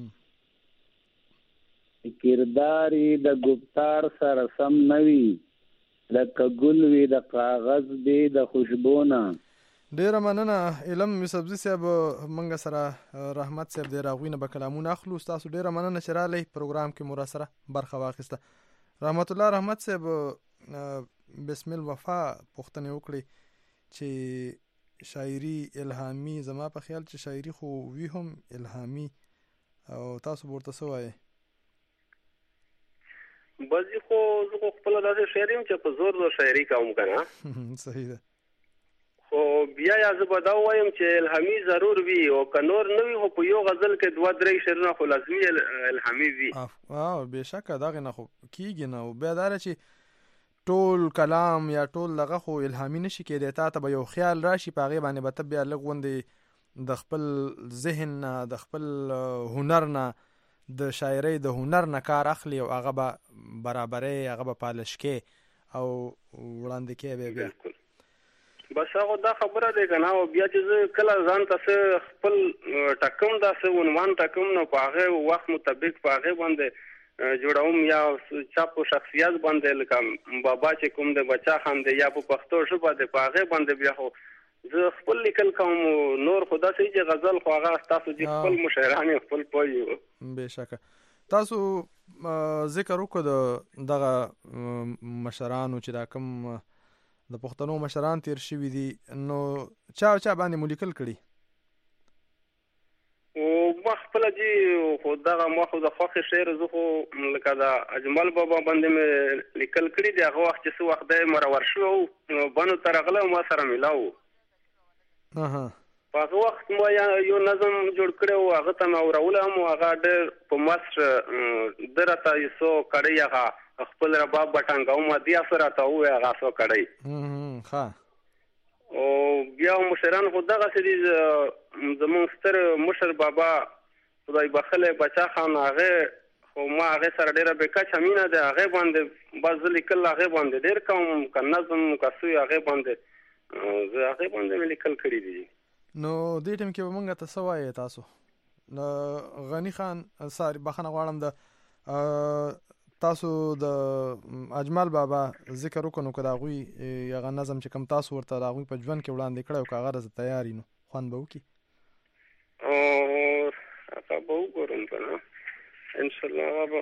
کردار د گفتار سره سم نه وي لکه ګل وي د کاغذ دی د خوشبو نه. ډیره مننه علم سبزی صاحب منګه سره رحمت صاحب د راغوینه به کلامونه اخلو. تاسو ډیره مننه چې رالی پروګرام کې مور سره برخه واخیسته. رحمت الله رحمت صاحب بسم الوفا پوښتنه وکړي چې شاعري الهامي، زما په خیال چې شاعري خو وی هم الهامي او تاسو ورته څه وایي؟ بعضې خو زه خو خپله داسې شاعر یم چې په زور شاعري کوم که نه صحیح ده، خو بیا یا زه به دا ووایم چې الهامي ضرور وي او که نور نه وي خو په یو غزل کې 2-3 شعرونه خو لازمي الهامي وي. بېشکه دغې نه خو کېږي نه. او بیا دا چې ټول کلام یا ټول دغه خو الهامي نشي کېدی، تا ته به یو خیال راشي په هغې باندې به ته بیا لږ غوندې د خپل ذهن نه د خپل هنر نه د شاعرۍ د هنر نه کار اخلي او هغه به برابرۍ هغه به پالش کې او وړاندې کې بیا بس هغه دا خبره دی که نه. او بیا چې زه کله ځان ته څه خپل ټاکم داسې عنوان ټاکم نو په هغې وخت مطابق په هغې باندې جوړوم یا چا په شخصیت باندې لکه بابا چې کوم د بچا خان دی یا په پښتو ژبه دی په هغې باندې بیا خو زه خپل لیکل کوم. نور خو داسې چې غزل خو هغه ستاسو چې خپل مشاعران یې خپل پوه یو. بېشکه تاسو ذکر وکړو دغه مشرانو چې دا کوم د پښتنو مشران تیر شوي دي، نو چا باندې مو لیکل کړي؟ ما خپله جي خو دغه ما خو د خوښې شعر زه خو لکه د اجمل بابا باندې مې لیکل کړي دي. هغه وخت چې څه وخت دی مرور شوی و بنو ته راغلی او ما سره میلاو و. په هغه وخت ما یو نظم جوړ کړی و، هغه ته مې اورولی هم. هغه ډېر په مست ده راته یو څو کړی هغه خپل رباب به ټنګوم دې څه راته ووایه هغه څو کړی. او بیا مشران خو دغسې دي. زمونږ ستر مشر بابا خدای بخلی بچا خان هغې خو ما هغې سره ډېره بې کچه مینه ده. هغې باندې بس زه لیکل هغې باندې ډېر کوم، که نظم که سوی هغې باندې زه هغې باندې مې لیکل کړي دي. نو دې ټیم کې به مونږ ته څه وایې تاسو؟ غني خان ساري بخښنه غواړم د تاسو د اجمل بابا ذکر وکړو نو که د هغوی هغه نظم چې کوم تاسو ورته د هغوی په ژوند کې وړاندې کړی او که هغه راته تیار وي نو خوند به وکړي؟ هغه به وګورم که نه انشاءالله. هغه به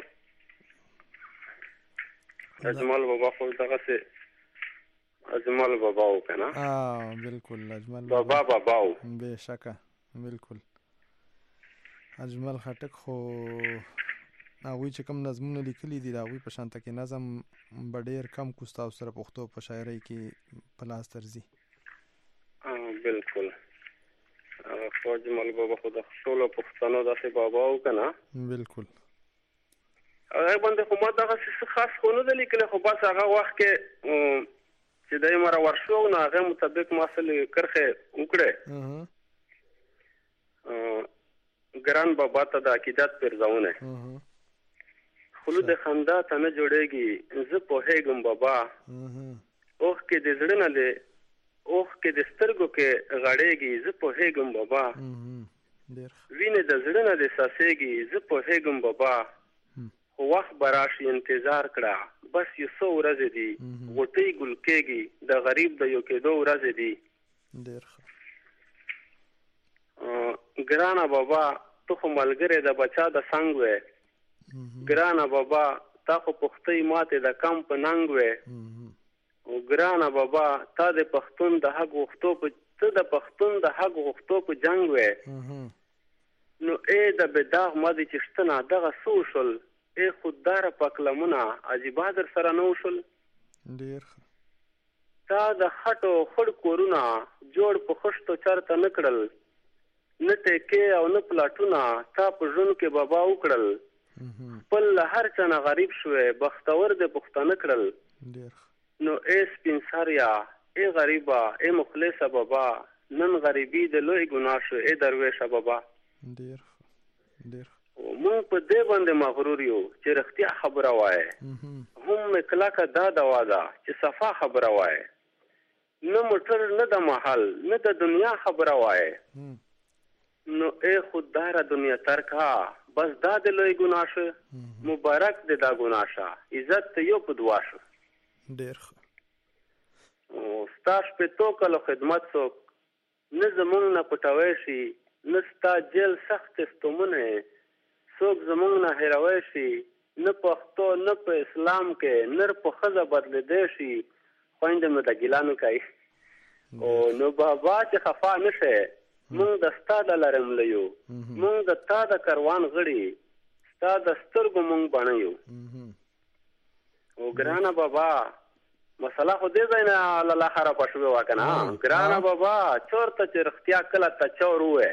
اجمل بابا خو دغسې اجمل بابا و که نه؟ بلکل اجمل بابا و بېشکه بلکل. اجمل خټک خو هغوی چې کوم نظمونه لیکلي دي د هغوی په شانته کې نظم به ډېر کم کو ستاسو سره پښتو په شاعرۍ کې په لاس درځي. بلکل خو اجمل بابا خو د ټولو پښتنو داسې بابا و که نه؟ بلکل. هغې باندې خو ما دغسې څه خاص خو نه ده لیکلی، خو بس هغه وخت کې چې دی مرور شو نو هغې مطابق ما څه کرښې وکړې. ګران بابا ته د عقیدت پرځونه خلو د خندا ته نه جوړېږي زه پوهېږم بابا، اوښکې د زړه نه دی اوښکې د سترګو کې غړېږي زه پوهېږم بابا، وینې د زړه نه دی څاڅېږي زه پوهېږم بابا، خو وخت به راشي انتظار کړه بس یو څو ورځې دي غوټۍ ګل کېږي د غریب د یو کېدو ورځې دي. ګرانه بابا ته خو ملګری د بچا د څنګ وې، ګرانه بابا تا خو پختۍ ماتې د کم په ننګ وې، او ګرانه بابا تا د پښتون د حق غوښتو په جنګ وې، نو ای د بېداغ مدې چې شتنه دغه څه وشول، ای خودداره پکلمونه عجیبه در سره نه وشول، تا د خټو خړ کورونه جوړ په خښتو چرته نه کړل، نه ټیکې او نه پلاټونه تا په ژوند کې بابا وکړل، خپل له هر چا نه غریب شوې بختور د پښتانه کړل، نو ای سپین سریا ای غریبه ای مخلصه بابا، نن غریبي د لوی ګناه شو ای درویشه بابا. مونږ په دې باندې مغرور یو چې رښتیا خبره وایي هم کلاکه دا دوا ده چې صفا خبره وایي نه موټر نه د محل نه د دنیا خبره وایي نو ای خودداره دنیا ترکا بس دا د لوی ګناه شه مبارک د دا ګناه شه عزت ته یو په دعا شه ډېر ښه ستا شپېتو کلو خدمت څوک نه زمونږ نه پټوی شي نه ستا جیل سختې ستومنې څوک زمونږ نه هېروی شي نه پښتو نه په اسلام کې نر په ښځه بدلېدی شي خویندې مې د ګیلانو کوي نو بابا چې خفا نه شئ مونږ د ستا د لرمله یو مونږ د تا د کروان غړي ستا د سترګو مونږ بڼه یو ګرانه بابا مسله خو دې ځای نه لاله خرابه شوې وه که نه ګرانه بابا چورته چې رښتیا کله ته چور ووایې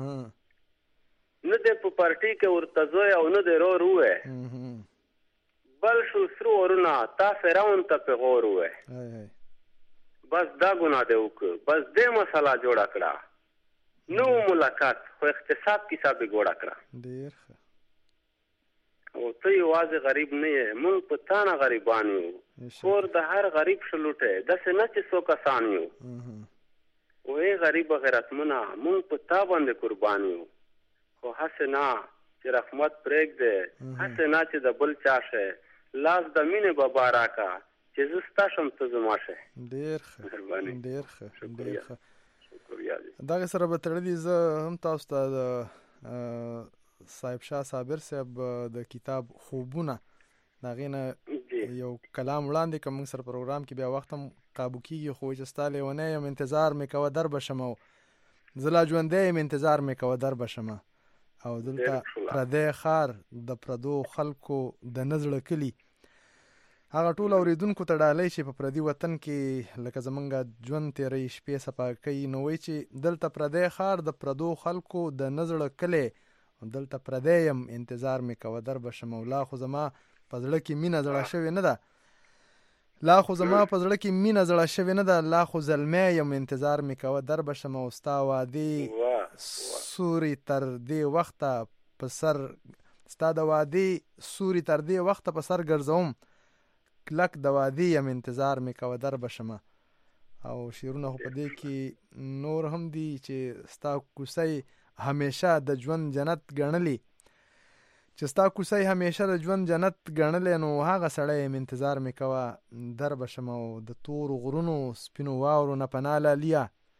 نه دې په پارټي کې ورته زوی او نه دې رور ووایې بل شو سرو ورونه تا فرعون ته پیغور ووایې بس دا ګناه دې وکړه بس دې مسله جوړه کړه نو ملاقات خو اقتصاد کیسه به ګوړه کړه ډېر ښه او ته یوازې غریب نه یې مونږ په تا نه غریبان یو کور د هر غریب شلوټی داسې نه چې څو کسان یو وې غریبه غیرتمنه مونږ په تا باندې قربان یو خو هسې نه چې رحمت پرېږدې هسې نه چې د بل چا شی لاس د مینې بابا راکه چې زه ستا شم ته زما شی ډېر ښه ډېر ښه ډېر ښه دغه سره به تړلي زه هم تاسو ته د صاحب شاه صابر صاحب د کتاب خوبونه د هغې نه یو کلام وړاندې که موږ سره پروګرام کې بیا وخت هم قابو کېږي خو چې ستا لیونی یم انتظار مې کوه در به شمه زه لا ژوندی یم انتظار مې کوه در به شمه او دلته پردی ښار د پردو خلکو د نه زړه کلي هغه ټول اورېدونکو ته ډالۍ چې په پردي وطن کې لکه زمونږ ژوند تېروي شپې صفا کوي نو وایي چې دلته پردی ښار د پردو خلکو د نه زړه کلی دلته پردی یم انتظار مې کوه در به شمه لا خو زما په زړه کې مینه زړه شوې نه ده لا خو زما په زړه کې مینه زړه شوې نه ده لا خو زلمی یم انتظار مې کوه در به شمه او ستا وعدې سوري تر دې وخته په سر ستا د وعدې سوري تر دې وخته په سر ګرځوم کلک د وعدې یم انتظار مې کوه در به شمه او شعرونه خو په دې کې نور هم دي چې ستا کوسۍ همیشه د ژوند جنت ګڼلی چې ستا کوسۍ همیشه د ژوند جنت ګڼلی نو هغه سړی یم انتظار مې کوه در به شمه او د تورو غرونو سپینو واورو نه پناه لاليه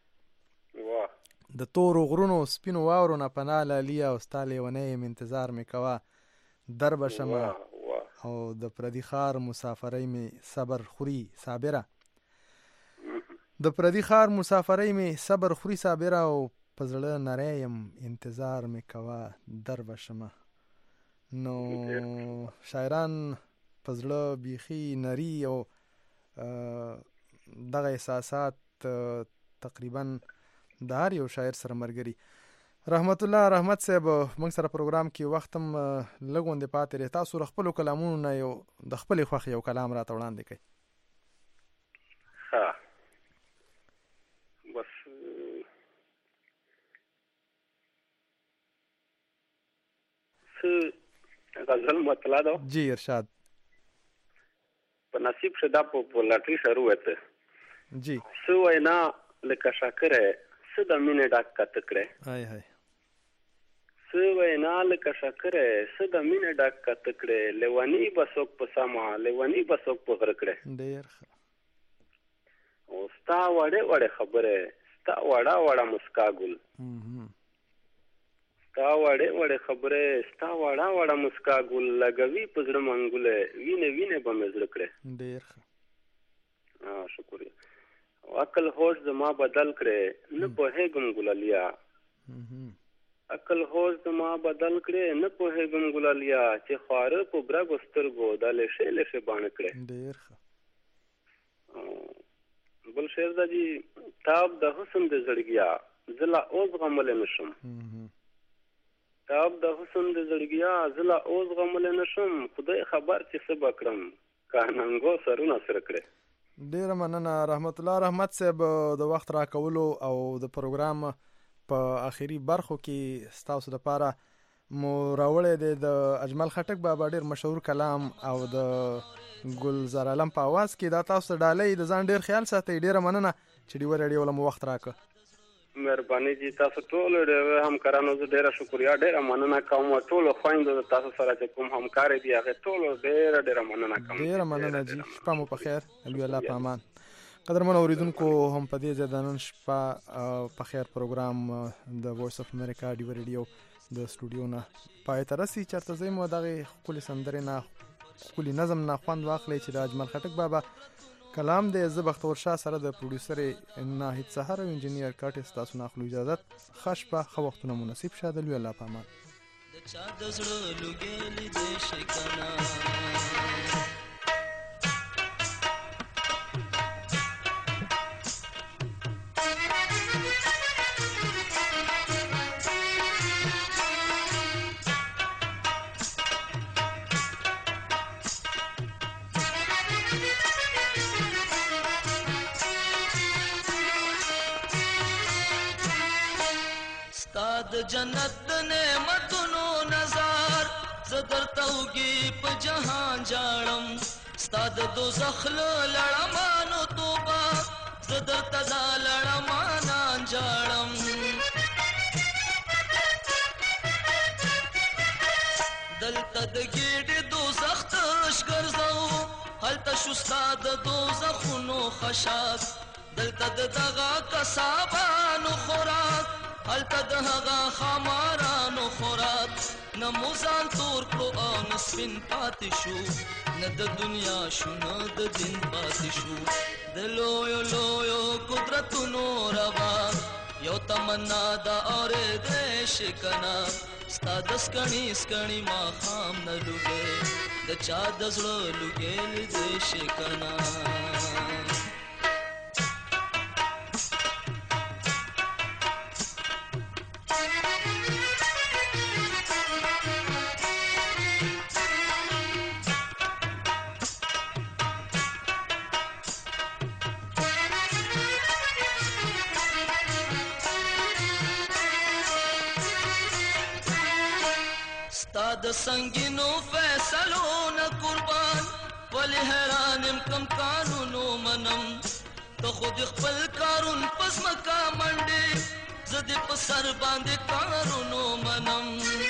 د تورو غرونو سپینو واورو نه پناه لاليه او ستا لیونی یم انتظار مې کوه در به شمه او د پردي ښار مسافرۍ مې صبر خوري صابره د پردي ښار مسافرۍ مې صبر خوري صابره او په زړه نری یم انتظار مې کوه در به شمه نو شاعران په زړه بیخي نري او دغه احساسات تقریبا د هر یو شاعر سره ملګري رحمت الله رحمت صاحب موږ سره پروګرام کې وخت هم لږ غوندې پاتې دی تاسو د خپلو کلامونو نه یو د خپلې خوښې یو کلام راته وړاندې کړئ ښه بس غزل مطلع ده جی ارشاد په نصیب شدا په لاټري شروع وته جی سو وینا لکه شاکره څه د مینې ډاک کته کړې هاي هاي څه وینا لکه شاکره څه د مینې ډاک کته کړې لیوانی بسوک په سما لیوانی بسوک په غر کړې ډېر او ستا وړه وړه خبره ستا وړه وړه مسکا ګل ستا وړه وړه خبره ستا وړه وړه مسکا ګل لګوي په زړه منګوله وینه وینه به مې زړه کړې ډېر شکریہ عقل هوش زما بدل کړي نه پوهېږم ګلالیا عقل هوش زما بدل کړي نه پوهېږم ګلالیا چې خواره په برګو سترګو د لشه لشه باندې کړي ډېر بل شعر دا جی تاب د حسن د زړګیا زلا اوس غمل نشم تاب د حسن د زړګیا زلا اوس غمل نشم خدای خبر چې څه بکړم کاننګو سرونه سره کړي ډیره مننه رحمت الله رحمت صاحب د وخت راکولو او د پروګرام په آخري برخو کې ستاسو لپاره مو راوړی دی د اجمل خټک بابا ډېر مشهور کلام او د ګلزار عالم په اواز کې. دا تاسو ډالۍ د ځان ډېر خیال ساتئ. ډېره مننه چې ډیور ریډیو له مو وخت راکړ. مهرباني جی تاسو ټول ډېر همکارانو زه ډېره شکریا ډېره مننه کوم. ټول خویندو تاسو سره چې کوم همکار دي هغه ټول ډېره مننه کوم. ډېره مننه جی. شپه مو په خیر. الله په امان. قدرمن اوریدونکو هم په دې ځای د نن شپه په خیر پروګرام د وایس اف امریکا ډیور ریډیو د سټوډیو نه پای ته رسي. چېرته ځئ مو دغې ښکلې سندرې نه ښکلي نظم نه خوند واخلئ چې د اجمل خټک بابا کلام دی. زه بختور شاه سره د پروډوسر ناهید سهار او انجینیر کاټس تاسو نه اخلو اجازت. ښه شپه ښه وختونه مو نصیب شه. د لوی الله په امان. د چا د زړه لوګېلې دی شي جنت د نعمتونو نظر زدر توګي په جهان جاړم ستا د دوزخ لړمانو توبه زدر تدا لړمانان جاړم دلته د ګېډې دوزخ تش ګرځو هلته شو ستا د دوزخونو خشاک دلته د دغه کسابانو خوراک هلته د هغه خمارانو خوراک نه مو ځان تور کړو او نه سپین پاتې شو نه د دنیا شو نه د دین پاتې شو د لویو لویو قدرتونو ربا یو تمنا دا اورېدی شي کنه ستا د سکڼي سکڼي ماښام نه لوګې د چا د زړه لوګې لیدی شي کنه د سنگینو فیصلو نه قربان ولی حیرانم کم قانونو منم ته خود خپل کارون پس مکا منډې زه دې په سر باندې کارونو منم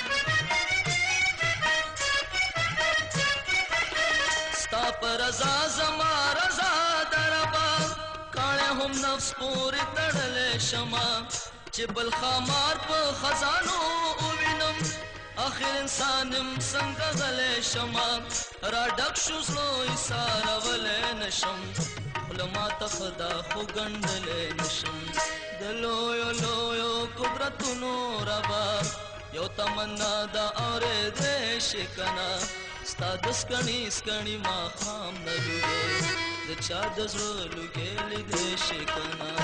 ستا په رضا زما رضا دربا کاڼی هم نفس پورې تړلی شمه چې بل خامار په خزانو ووینم آخر انسانم څنګه غلی شمه را ډک شو زړه ایسارولی نشم خوله ماته خدا خو ګنډلی نشم د لویو لویو قدرتونو ربا یو تمنا دا اورېدی شي کنه ستا د سکڼي سکڼي ماښام نه لوګې د چا د زړه لوګې لیدی شي کنه